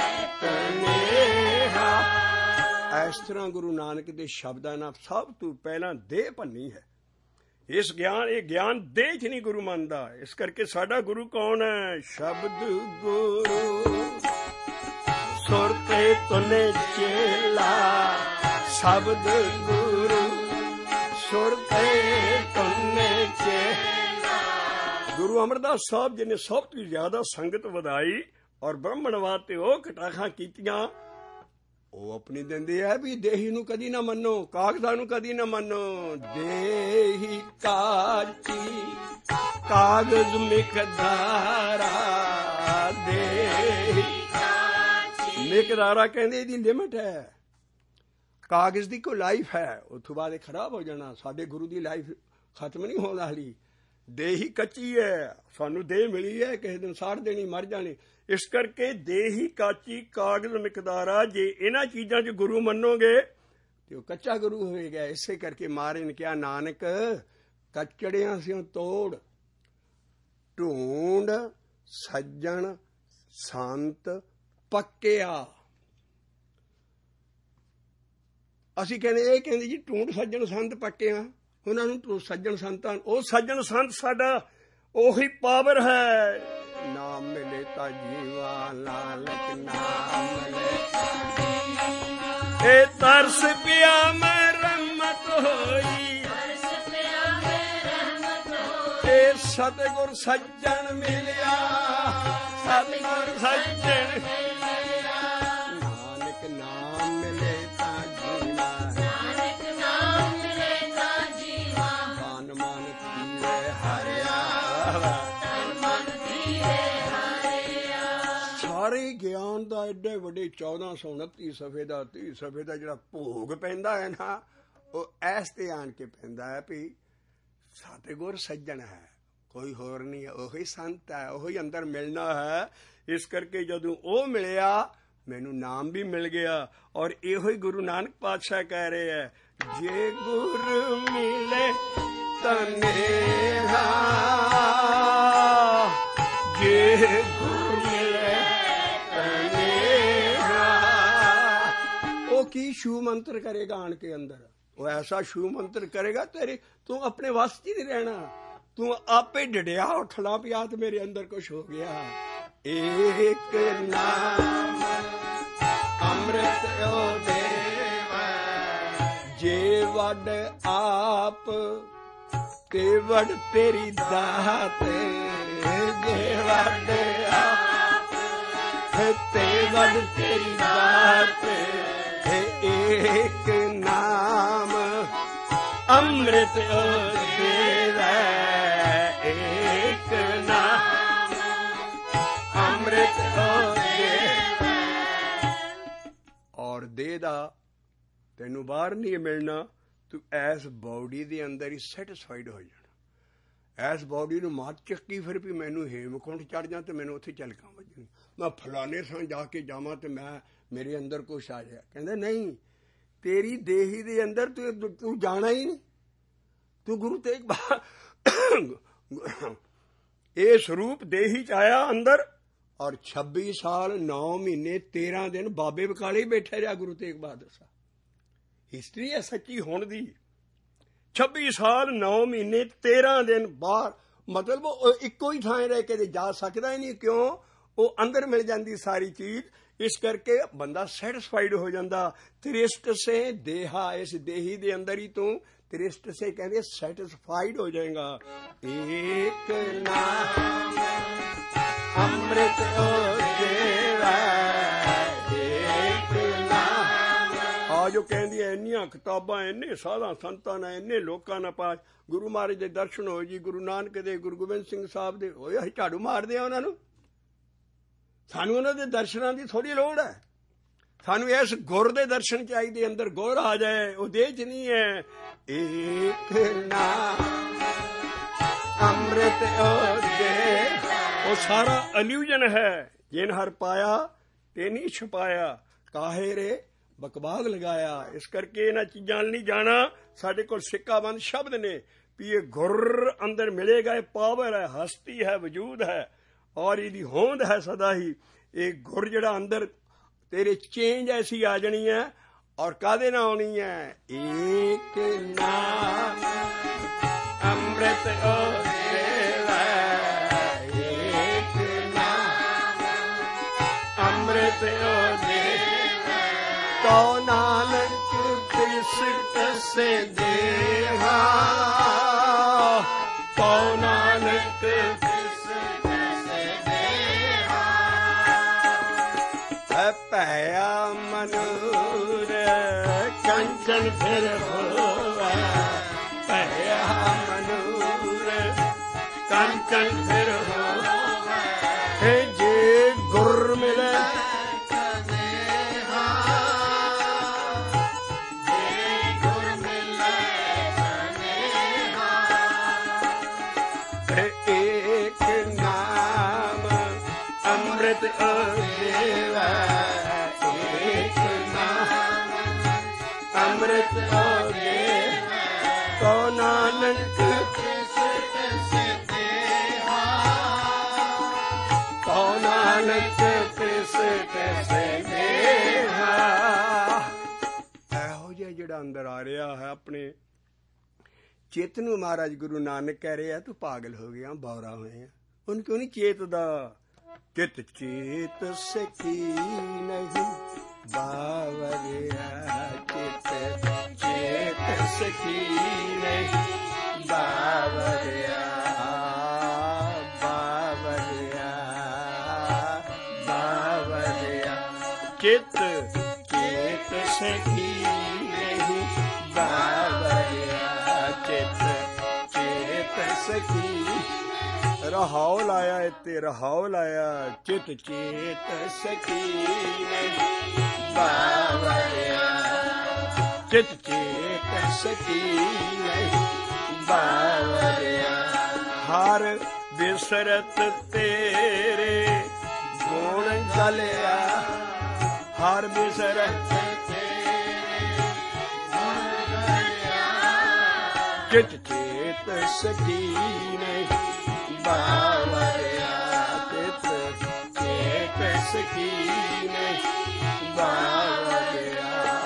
ਤਨੇਹਾ। ਇਸ ਤਰ੍ਹਾਂ ਗੁਰੂ ਨਾਨਕ ਦੇ ਸ਼ਬਦਾਂ ਨਾਲ ਸਭ ਤੋਂ ਪਹਿਲਾਂ ਦੇਹ ਭੰਨੀ ਹੈ। ਇਸ ਗਿਆਨ ਇਹ ਗਿਆਨ ਦੇਹ 'ਚ ਨਹੀਂ ਗੁਰੂ ਮੰਨਦਾ। ਇਸ ਕਰਕੇ ਸਾਡਾ ਗੁਰੂ ਕੌਣ ਹੈ? ਸ਼ਬਦ ਗੁਰੂ ਸੁਰਤੇ ਤੁਨੇ ਚੇਲਾ, ਸ਼ਬਦ ਗੁਰੂ ਸੁਰਤੇ ਤੁਨੇ ਚੇਲਾ। ਗੁਰੂ ਅਮਰਦਾਸ ਸਾਹਿਬ ਜੀ ਨੇ ਸਭ ਤੋਂ ਜ਼ਿਆਦਾ ਸੰਗਤ ਵਧਾਈ ਔਰ ਬ੍ਰਹਮਣਵਾਦ ਤੇ ਉਹ ਕਟਾਖਾਂ ਕੀਤੀਆਂ। ਉਹ ਆਪਣੀ ਦਿੰਦੇ ਹੈ ਵੀ ਦੇਹੀ ਨੂੰ ਕਦੀ ਨਾ ਮੰਨੋ, ਕਾਗਜ਼ਾਂ ਨੂੰ ਕਦੀ ਨਾ ਮੰਨੋ। ਦੇਹੀ ਕਾਚੀ ਕਾਗਜ਼ ਮਿਕਦਾਰਾ, ਦੇਹੀ ਕਾਚੀ ਮਿਕਦਾਰਾ ਕਹਿੰਦੇ ਇਹਦੀ ਲਿਮਟ ਹੈ। ਕਾਗਜ਼ ਦੀ ਕੋਈ ਲਾਈਫ ਹੈ, ਉਸ ਤੋਂ ਬਾਅਦ ਇਹ ਖਰਾਬ ਹੋ ਜਾਣਾ। ਸਾਡੇ ਗੁਰੂ ਦੀ ਲਾਈਫ ਖਤਮ ਨਹੀਂ ਹੋਣ ਵਾਲੀ। ਦੇਹੀ ਕੱਚੀ ਹੈ, ਸਾਨੂੰ ਦੇਹ ਮਿਲੀ ਹੈ, ਕਿਸੇ ਦਿਨ ਸਾੜ ਦੇਣੀ, ਮਰ ਜਾਣੀ। ਇਸ ਕਰਕੇ ਦੇਹੀ ਕਾਚੀ ਕਾਗਜ਼ ਮਿਕਦਾਰਾ, ਜੇ ਇਹਨਾਂ ਚੀਜ਼ਾਂ 'ਚ ਗੁਰੂ ਮੰਨੋਗੇ ਤੇ ਉਹ ਕੱਚਾ ਗੁਰੂ ਹੋਏਗਾ। ਇਸੇ ਕਰਕੇ ਮਹਾਰਾਜ ਨੇ ਕਿਹਾ, ਨਾਨਕ ਕੱਚੜਿਆਂ ਸਿਓ ਤੋੜ, ਢੂੰਡ ਸੱਜਣ ਸੰਤ ਪੱਕਿਆ। ਅਸੀਂ ਕਹਿੰਦੇ ਇਹ ਕਹਿੰਦੇ ਜੀ ਢੂੰਡ ਸੱਜਣ ਸੰਤ ਪੱਕਿਆ, ਉਹਨਾਂ ਨੂੰ ਸੱਜਣ ਸੰਤਾਂ, ਉਹ ਸੱਜਣ ਸੰਤ ਸਾਡਾ ਉਹੀ ਪਾਵਰ ਹੈ। ਨਾਮ ਮਿਲੇ ਤਾਂ ਜੀਵਾ, ਲਾਲਚ ਨਾਮ ਮਿਲੇ ਇਹ ਤਰਸ ਪਿਆ ਮੈਂ ਰਹਿਮਤ ਹੋਈ, ਇਹ ਸਤਿਗੁਰ ਸੱਜਣ ਮਿਲਿਆ, ਸਤਿਗੁਰ ਸੱਜਣ ਮਿਲਿਆ। ਨਾਨਕ ਨਾਮ ਮਿਲੇ ਤਾਂ ਜੀਵਾ, ਨਾਨਕ ਨਾਮ ਮਿਲੇ ਤਾਂ ਜੀਵਾ। ਮਨ ਮਨ ਧੀਰੇ ਹਰਿਆ, ਸਾਰੇ ਗਿਆਨ ਦਾ ਐਡੇ ਵੱਡੇ ਚੌਦਾਂ ਸੌ ਉਨੱਤੀ ਸਫੇ ਦਾ ਤੀਹ ਸਫੇ ਦਾ ਜਿਹੜਾ ਭੋਗ ਪੈਂਦਾ ਹੈ ਨਾ, ਉਹ ਐਸ ਤੇ ਆਣ ਕੇ ਪੈਂਦਾ ਹੈ ਵੀ ਸਤਿਗੁਰ ਸੱਜਣ ਹੈ, ਕੋਈ ਹੋਰ ਨਹੀਂ ਹੈ, ਉਹੀ ਸੰਤ ਹੈ, ਉਹੀ ਅੰਦਰ ਮਿਲਣਾ ਹੈ। ਇਸ ਕਰਕੇ ਜਦੋਂ ਉਹ ਮਿਲਿਆ ਮੈਨੂੰ ਨਾਮ ਵੀ ਮਿਲ ਗਿਆ। ਔਰ ਇਹੋ ਹੀ ਗੁਰੂ ਨਾਨਕ ਪਾਤਸ਼ਾਹ ਕਹਿ ਰਹੇ ਹੈ, ਜੇ ਗੁਰ ਮਿਲੇ ਤਨੇਹਾ, ਜੇ ਗੁਰ ਮਿਲੇ ਤਨੇਹਾ। ਉਹ ਕੀ ਸ਼ੂ ਮੰਤਰ ਕਰੇਗਾ ਆਣ ਕੇ ਅੰਦਰ, ਉਹ ਐਸਾ ਸ਼ੂ ਮੰਤਰ ਕਰੇਗਾ ਤੇਰੇ, ਤੂੰ ਆਪਣੇ ਵੱਸ 'ਚ ਨਹੀਂ ਰਹਿਣਾ, ਤੂੰ ਆਪੇ ਡਿੜਿਆ ਉੱਠਣਾ ਪਿਆ ਤੇ ਮੇਰੇ ਅੰਦਰ ਕੁਛ ਹੋ ਗਿਆ। ਏਕ ਨਾਮ ਅੰਮ੍ਰਿਤ ਓ ਦੇਵਾ, ਜੇ ਵੱਡ ਆਪ ਤੇ ਵੱਡ ਤੇਰੀ ਦਾਤ, ਜੇ ਵੱਡ ਆਪ ਤੇ ਵੱਡ ਤੇਰੀ ਦਾਤ। ਏਕ ਨਾਮ ਅੰਮ੍ਰਿਤ ਓ ਦੇਵਾ, ਏਕ ਨਾਮ ਅੰਮ੍ਰਿਤ ਓ ਦੇਵਾ। ਔਰ ਦੇਹ ਦਾ ਤੈਨੂੰ ਬਾਹਰ ਨਹੀਂ ਮਿਲਣਾ, ਤੂੰ ਐਸ ਬੌਡੀ ਦੇ ਅੰਦਰ ਹੀ ਸੈਟਿਸਫਾਈਡ ਹੋ ਜਾਣਾ। ਐਸ ਬੌਡੀ ਨੂੰ ਮਾਤ ਚੱਕੀ ਫਿਰ ਵੀ ਮੈਨੂੰ ਹੇਮਕੁੰਟ ਚੜ੍ਹ ਜਾ ਤੇ ਮੈਨੂੰ ਉੱਥੇ ਝਲਕਾਂ ਵੱਜਣ, ਮੈਂ ਫਲਾਣੇ ਥਾਂ ਜਾ ਕੇ ਜਾਵਾਂ ਤੇ ਮੈਂ ਮੇਰੇ ਅੰਦਰ ਕੁਛ ਆ ਜਾਏ। ਕਹਿੰਦੇ ਨਹੀਂ, ਤੇਰੀ ਦੇਹੀ ਦੇ ਅੰਦਰ ਤੂੰ ਤੂੰ ਜਾਣਾ ਹੀ ਨਹੀਂ। ਤੂੰ ਗੁਰੂ ਤੇਗ ਬਹਾਦਰ ਇਹ ਸਰੂਪ ਦੇਹੀ 'ਚ ਆਇਆ ਅੰਦਰ, ਔਰ ਛੱਬੀ ਸਾਲ ਨੌ ਮਹੀਨੇ ਤੇਰਾਂ ਦਿਨ ਬਾਬੇ ਬਕਾਲੇ ਬੈਠੇ ਰਿਹਾ ਗੁਰੂ ਤੇਗ ਬਹਾਦਰ ਸਾਹਿਬ। ਹਿਸਟਰੀ ਹੈ ਸੱਚੀ ਹੁਣ ਦੀ, ਛੱਬੀ ਸਾਲ ਨੌ ਮਹੀਨੇ ਤੇਰਾਂ ਦਿਨ ਬਾਹਰ, ਮਤਲਬ ਉਹ ਇੱਕੋ ਹੀ ਥਾਂ ਰਹਿ ਕੇ ਜਾ ਸਕਦਾ ਹੀ ਨਹੀਂ। ਕਿਉਂ? ਉਹ ਅੰਦਰ ਮਿਲ ਜਾਂਦੀ ਸਾਰੀ ਚੀਜ਼। ਇਸ ਕਰਕੇ ਬੰਦਾ ਸੈਟਿਸਫਾਈਡ ਹੋ ਜਾਂਦਾ। ਤ੍ਰਿਸ਼ਟ ਸੇ ਦੇਹਾ, ਇਸ ਦੇਹੀ ਦੇ ਅੰਦਰ ਹੀ ਤੂੰ ਤ੍ਰਿਸ਼ਟ ਸੇ ਕਹਿੰਦੇ ਸੈਟਿਸਫਾਈਡ ਹੋ ਜਾਏਗਾ। ਏਕ ਨਾਮ ਅੰਮ੍ਰਿਤ ਦੇਵਾ, ਏਕ ਨਾਮ। ਆ ਜੋ ਕਹਿੰਦੀ ਐ, ਇੰਨੀਆਂ ਕਿਤਾਬਾਂ, ਇੰਨੇ ਸਾਧਾਂ ਸੰਤਾਂ ਨੇ, ਇੰਨੇ ਲੋਕਾਂ ਨਾਲ ਪਾਸ, ਗੁਰੂ ਮਹਾਰਾਜ ਦੇ ਦਰਸ਼ਨ ਹੋਏ ਜੀ, ਗੁਰੂ ਨਾਨਕ ਦੇ, ਗੁਰੂ ਗੋਬਿੰਦ ਸਿੰਘ ਸਾਹਿਬ ਦੇ ਹੋਏ। ਅਸੀਂ ਝਾੜੂ ਮਾਰਦੇ ਆ ਉਹਨਾਂ ਨੂੰ। ਸਾਨੂੰ ਉਹਨਾਂ ਦੇ ਦਰਸ਼ਨਾਂ ਦੀ ਥੋੜ੍ਹੀ ਲੋੜ ਹੈ। ਸਾਨੂੰ ਇਸ ਗੁਰ ਦੇ ਦਰਸ਼ਨ ਚਾਹੀਦੇ, ਅੰਦਰ ਗੁਰ ਆ ਜਾਏ, ਉਹ ਦੇਹ 'ਚ ਨਹੀਂ ਹੈ। ਏਕ ਨਾਮ ਅੰਮ੍ਰਿਤ ਦੇ, ਉਹ ਸਾਰਾ ਅਲਿਊਜਨ ਹੈ। ਜਿਨ ਹਰ ਪਾਇਆ ਤੇ ਨਹੀਂ ਛੁਪਾਇਆ, ਕਾਹੇ ਰੇ ਬਕਬਾਗ ਲਗਾਇਆ। ਇਸ ਕਰਕੇ ਇਹਨਾਂ ਚੀਜ਼ਾਂ ਨਹੀਂ ਜਾਣਾ। ਸਾਡੇ ਕੋਲ ਸਿੱਕਾਬੰਦ ਸ਼ਬਦ ਨੇ ਵੀ ਇਹ ਗੁਰ ਅੰਦਰ ਮਿਲੇਗਾ। ਇਹ ਪਾਵਰ ਹੈ, ਹਸਤੀ ਹੈ, ਵਜੂਦ ਹੈ, ਔਰ ਇਹਦੀ ਹੋਂਦ ਹੈ ਸਦਾ ਹੀ। ਇਹ ਗੁਰ ਜਿਹੜਾ ਅੰਦਰ ਤੇਰੇ ਚੇਂਜ ਐਸੀ ਆ ਜਾਣੀ ਹੈ। ਔਰ ਕਾਹਦੇ ਨਾਲ ਆਉਣੀ ਹੈ? ਏਕ ਨਾਮ ਅੰਮ੍ਰਿਤ ਦੇਵਾ, ਏਕ ਨਾਮ ਅੰਮ੍ਰਿਤ ਦੇਵਾ। ਤੋ ਨਾਨਕ ਤ੍ਰਿਸ਼ਟ ਸੇ ਦੇਹਾ, ਤੋ ਨਾਨਕ ਭਇਆ ਮਨੂਰ ਕੰਚਨ ਫਿਰ ਹੋਵੇ, ਭਇਆ ਮਨੂਰ ਕੰਚਨ ਫਿਰ ਹੋਵੇ। ਜੇ ਗੁਰ ਮਿਲੇ ਏਕ ਨਾਮ ਅੰਮ੍ਰਿਤ ਦੇਵਾ, ਏਕ ਨਾਮ ਅੰਮ੍ਰਿਤ ਦੇਵਾ। ਤੋ ਨਾਨਕ ਤੋ ਨਾਨਕ ਤ੍ਰਿਸ਼ਟ ਸੇ ਦੇਹਾ। ਇਹੋ ਜਿਹਾ ਜਿਹੜਾ ਅੰਦਰ ਆ ਰਿਹਾ ਹੈ ਆਪਣੇ ਚਿੱਤ ਨੂੰ, ਮਹਾਰਾਜ ਗੁਰੂ ਨਾਨਕ ਕਹਿ ਰਿਹਾ ਤੂੰ ਪਾਗਲ ਹੋ ਗਿਆ, ਬੌਰਾ ਹੋਇਆ। ਉਹਨੂੰ ਕਿਉਂ ਨਹੀਂ ਚੇਤਦਾ? ਚਿਤ ਚੇਤ ਸਕੀ ਨਹੀਂ ਬਾਵਰਿਆ, ਚਿਤ ਚੇਤ ਸਕੀ ਨਹੀਂ ਬਾਵਰਿਆ, ਬਾਵਰਿਆ, ਬਾਵਰਿਆ। ਚਿਤ ਚੇਤ ਸਕੀ ਨਹੀਂ ਬਾਵਰਿਆ, ਚਿਤ ਚੇਤ ਸਕੀ। ਰਹਾਉ ਲਾਇਆ ਇੱਥੇ, ਰਹਾਉ ਲਾਇਆ। ਚਿਤ ਚੇਤ ਸਕੀ ਨਹੀਂ ਬਾਵਰਿਆ, ਚਿਤ ਚੇਤ ਸਕੀ ਨਹੀਂ ਬਾਵਰਿਆ। ਹਰ ਬਿਸਰਤ ਤੇਰੇ ਗੁਣ ਗਲਿਆ, ਹਰ ਬਿਸਰਤ ਤੇਰੇ ਗੁਣ ਗਲਿਆ। ਚਿਤ ਚੇਤ ਸਕੀ ਨਹੀਂ ਬਾਵਰਿਆ, ਚਿਤ ਚੇਤ ਸਕੀ ਨਹੀਂ ਬਾਵਰਿਆ।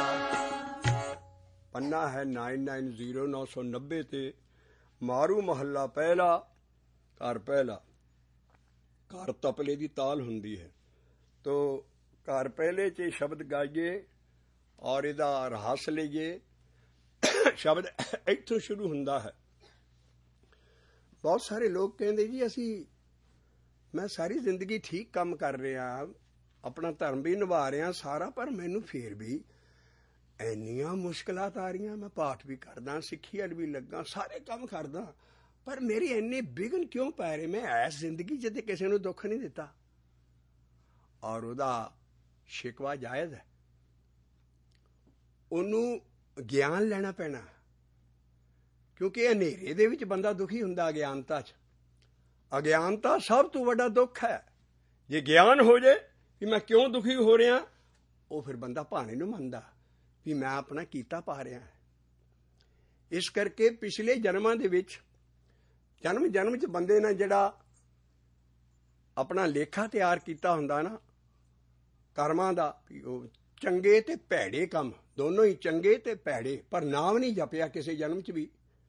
ਪੰਨਾ ਹੈ ਨਾइन नाइन जीरो नौ सौ नब्बे ਤੇ ਮਾਰੂ ਮਹੱਲਾ ਪਹਿਲਾ। ਘਰ ਪਹਿਲਾ। ਘਰ ਤਪਲੇ ਦੀ ਤਾਲ ਹੁੰਦੀ ਹੈ। ਤੋ ਘਰ ਪਹਿਲੇ 'ਚ ਸ਼ਬਦ ਗਾਈਏ ਔਰ ਇਹਦਾ ਰਹਾਸ ਲਈਏ। ਸ਼ਬਦ ਇੱਥੋਂ ਸ਼ੁਰੂ ਹੁੰਦਾ ਹੈ। ਬਹੁਤ ਸਾਰੇ ਲੋਕ ਕਹਿੰਦੇ ਜੀ ਅਸੀਂ ਮੈਂ ਸਾਰੀ ਜ਼ਿੰਦਗੀ ਠੀਕ ਕੰਮ ਕਰ ਰਿਹਾ, ਆਪਣਾ ਧਰਮ ਵੀ ਨਿਭਾ ਰਿਹਾ ਸਾਰਾ, ਪਰ ਮੈਨੂੰ ਫੇਰ ਵੀ ਇੰਨੀਆਂ ਮੁਸ਼ਕਲਾਂ ਆ ਰਹੀਆਂ। ਮੈਂ ਪਾਠ ਵੀ ਕਰਦਾ, ਸਿੱਖੀ ਵੱਲ ਵੀ ਲੱਗਾ, ਸਾਰੇ ਕੰਮ ਕਰਦਾ, ਪਰ ਮੇਰੀ ਇੰਨੇ ਵਿਘਨ ਕਿਉਂ ਪੈ ਰਹੇ? ਮੈਂ ਐਸ ਜ਼ਿੰਦਗੀ 'ਚ ਤੇ ਕਿਸੇ ਨੂੰ ਦੁੱਖ ਨਹੀਂ ਦਿੱਤਾ। ਔਰ ਉਹਦਾ ਸ਼ਿਕਵਾ ਜਾਇਜ਼ ਹੈ। ਉਹਨੂੰ ਗਿਆਨ ਲੈਣਾ ਪੈਣਾ, ਕਿਉਂਕਿ ਹਨੇਰੇ ਦੇ ਵਿੱਚ ਬੰਦਾ ਦੁਖੀ ਹੁੰਦਾ, ਅਗਿਆਨਤਾ 'ਚ। ਅਗਿਆਨਤਾ ਸਭ ਤੋਂ ਵੱਡਾ ਦੁੱਖ ਹੈ। ਜੇ ਗਿਆਨ ਹੋ ਜਾਏ ਵੀ ਮੈਂ ਕਿਉਂ ਦੁਖੀ ਹੋ ਰਿਹਾ, ਉਹ ਫਿਰ ਬੰਦਾ ਭਾਣੇ ਨੂੰ ਮੰਨਦਾ ਵੀ ਮੈਂ ਆਪਣਾ ਕੀਤਾ ਪਾ ਰਿਹਾ। ਇਸ ਕਰਕੇ ਪਿਛਲੇ ਜਨਮਾਂ ਦੇ ਵਿੱਚ ਜਨਮ ਜਨਮ 'ਚ ਬੰਦੇ ਨੇ ਜਿਹੜਾ ਆਪਣਾ ਲੇਖਾ ਤਿਆਰ ਕੀਤਾ ਹੁੰਦਾ ਨਾ ਕਰਮਾਂ ਦਾ, ਵੀ ਉਹ ਚੰਗੇ ਤੇ ਭੈੜੇ ਕੰਮ ਦੋਨੋਂ ਹੀ, ਚੰਗੇ ਤੇ ਭੈੜੇ, ਪਰ ਨਾਮ ਨਹੀਂ ਜਪਿਆ ਕਿਸੇ ਜਨਮ 'ਚ ਵੀ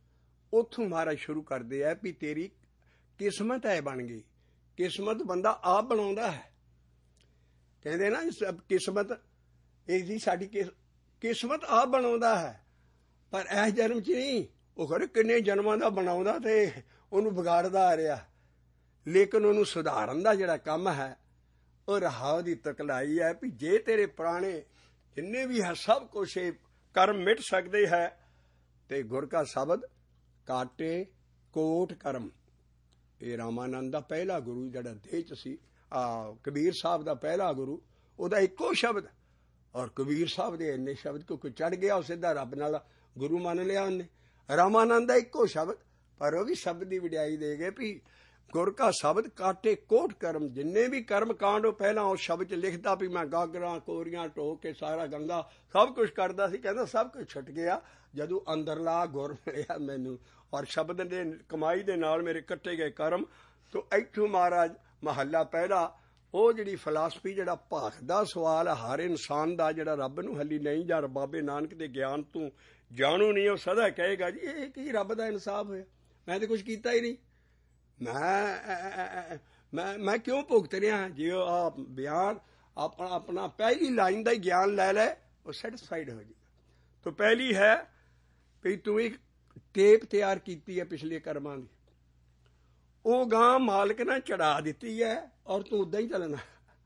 ਉੱਥੋਂ ਮਹਾਰਾਜ ਸ਼ੁਰੂ ਕਰਦੇ ਆ ਵੀ ਤੇਰੀ ਕਿਸਮਤ ਹੈ ਬਣ ਗਈ। ਕਿਸਮਤ ਬੰਦਾ ਆਪ ਬਣਾਉਂਦਾ ਹੈ। ਕਹਿੰਦੇ ਨਾ ਕਿਸਮਤ ਇਹ ਜੀ ਸਾਡੀ ਕਿਸਮਤ ਆਪ ਬਣਾਉਂਦਾ ਹੈ, ਪਰ ਇਸ ਜਨਮ 'ਚ ਨਹੀਂ। ਉਹ ਖਰੇ ਕਿੰਨੇ ਜਨਮਾਂ ਦਾ ਬਣਾਉਂਦਾ ਤੇ ਉਹਨੂੰ ਵਿਗਾੜਦਾ ਆ ਰਿਹਾ, ਲੇਕਿਨ ਉਹਨੂੰ ਸੁਧਾਰਨ ਦਾ ਜਿਹੜਾ ਕੰਮ ਹੈ ਉਹ ਰਹਾਉ ਦੀ ਤਕਲਾਈ ਹੈ ਵੀ ਜੇ ਤੇਰੇ ਪੁਰਾਣੇ ਜਿੰਨੇ ਵੀ ਹੈ ਸਭ ਕੁਛ ਇਹ ਕਰਮ ਮਿਟ ਸਕਦੇ ਹੈ ਤੇ ਗੁਰ ਕਾ ਸ਼ਬਦ ਕਾਟੇ ਕੋਟ ਕਰਮ। ਇਹ ਰਾਮਾਨੰਦ ਦਾ ਪਹਿਲਾ ਗੁਰੂ ਜਿਹੜਾ ਦੇਹ 'ਚ ਸੀ, ਆ ਕਬੀਰ ਸਾਹਿਬ ਦਾ ਪਹਿਲਾ ਗੁਰੂ, ਉਹਦਾ ਇੱਕੋ ਸ਼ਬਦ। ਔਰ ਕਬੀਰ ਸਾਹਿਬ ਦੇ ਇੰਨੇ ਸ਼ਬਦ ਕਿਉਂਕਿ ਚੜ ਗਿਆ, ਉਹ ਸਿੱਧਾ ਰੱਬ ਨਾਲ ਗੁਰੂ ਮੰਨ ਲਿਆ ਉਹਨੇ। ਰਾਮਾਨੰਦ ਦਾ ਇੱਕੋ ਸ਼ਬਦ, ਪਰ ਉਹ ਵੀ ਸ਼ਬਦ ਦੀ ਵਡਿਆਈ ਦੇ ਗਏ ਵੀ ਗੁਰ ਕਾ ਸ਼ਬਦ ਕਾਟੇ ਕੋਟ ਕਰਮ। ਜਿੰਨੇ ਵੀ ਕਰਮ ਕਾਂਡ ਉਹ ਪਹਿਲਾਂ ਉਸ ਸ਼ਬਦ 'ਚ ਲਿਖਦਾ ਵੀ ਮੈਂ ਗਾਗਰਾਂ ਕੋਰੀਆਂ ਢੋ ਕੇ ਸਾਰਾ ਗੰਗਾ ਸਭ ਕੁਛ ਕਰਦਾ ਸੀ। ਕਹਿੰਦਾ ਸਭ ਕੁਛ ਛੁੱਟ ਗਿਆ ਜਦੋਂ ਅੰਦਰਲਾ ਗੁਰ ਮਿਲਿਆ ਮੈਨੂੰ, ਔਰ ਸ਼ਬਦ ਦੇ ਕਮਾਈ ਦੇ ਨਾਲ ਮੇਰੇ ਕੱਟੇ ਗਏ ਕਰਮ। ਤੋਂ ਇੱਥੋਂ ਮਹਾਰਾਜ ਮਹੱਲਾ ਪਹਿਲਾ ਉਹ ਜਿਹੜੀ ਫਿਲਾਸਫੀ, ਜਿਹੜਾ ਭਾਖ ਦਾ ਸਵਾਲ ਹਰ ਇਨਸਾਨ ਦਾ, ਜਿਹੜਾ ਰੱਬ ਨੂੰ ਹਲੀ ਨਹੀਂ ਜਾਂ ਬਾਬੇ ਨਾਨਕ ਦੇ ਗਿਆਨ ਤੋਂ ਜਾਣੂ ਨਹੀਂ, ਉਹ ਸਦਾ ਕਹੇਗਾ ਜੀ ਇਹ ਕੀ ਰੱਬ ਦਾ ਇਨਸਾਫ ਹੋਇਆ, ਮੈਂ ਤਾਂ ਕੁਛ ਕੀਤਾ ਹੀ ਨਹੀਂ, ਮੈਂ ਮੈਂ ਮੈਂ ਕਿਉਂ ਭੁਗਤ ਰਿਹਾ। ਜੇ ਉਹ ਆ ਬਿਆਨ ਆਪਣਾ ਆਪਣਾ ਪਹਿਲੀ ਲਾਈਨ ਦਾ ਹੀ ਗਿਆਨ ਲੈ ਲੈ, ਉਹ ਸੈਟਿਸਫਾਈਡ ਹੋ ਜਾਏਗਾ। ਤਾਂ ਪਹਿਲੀ ਹੈ ਵੀ ਤੂੰ ਇੱਕ ਟੇਪ ਤਿਆਰ ਕੀਤੀ ਹੈ ਪਿਛਲੇ ਕਰਮਾਂ ਦੀ, ਉਹ ਗਾਂ ਮਾਲਕ ਨੇ ਚੜਾ ਦਿੱਤੀ ਹੈ ਔਰ ਤੂੰ ਉੱਦਾਂ ਹੀ ਚੱਲਣਾ।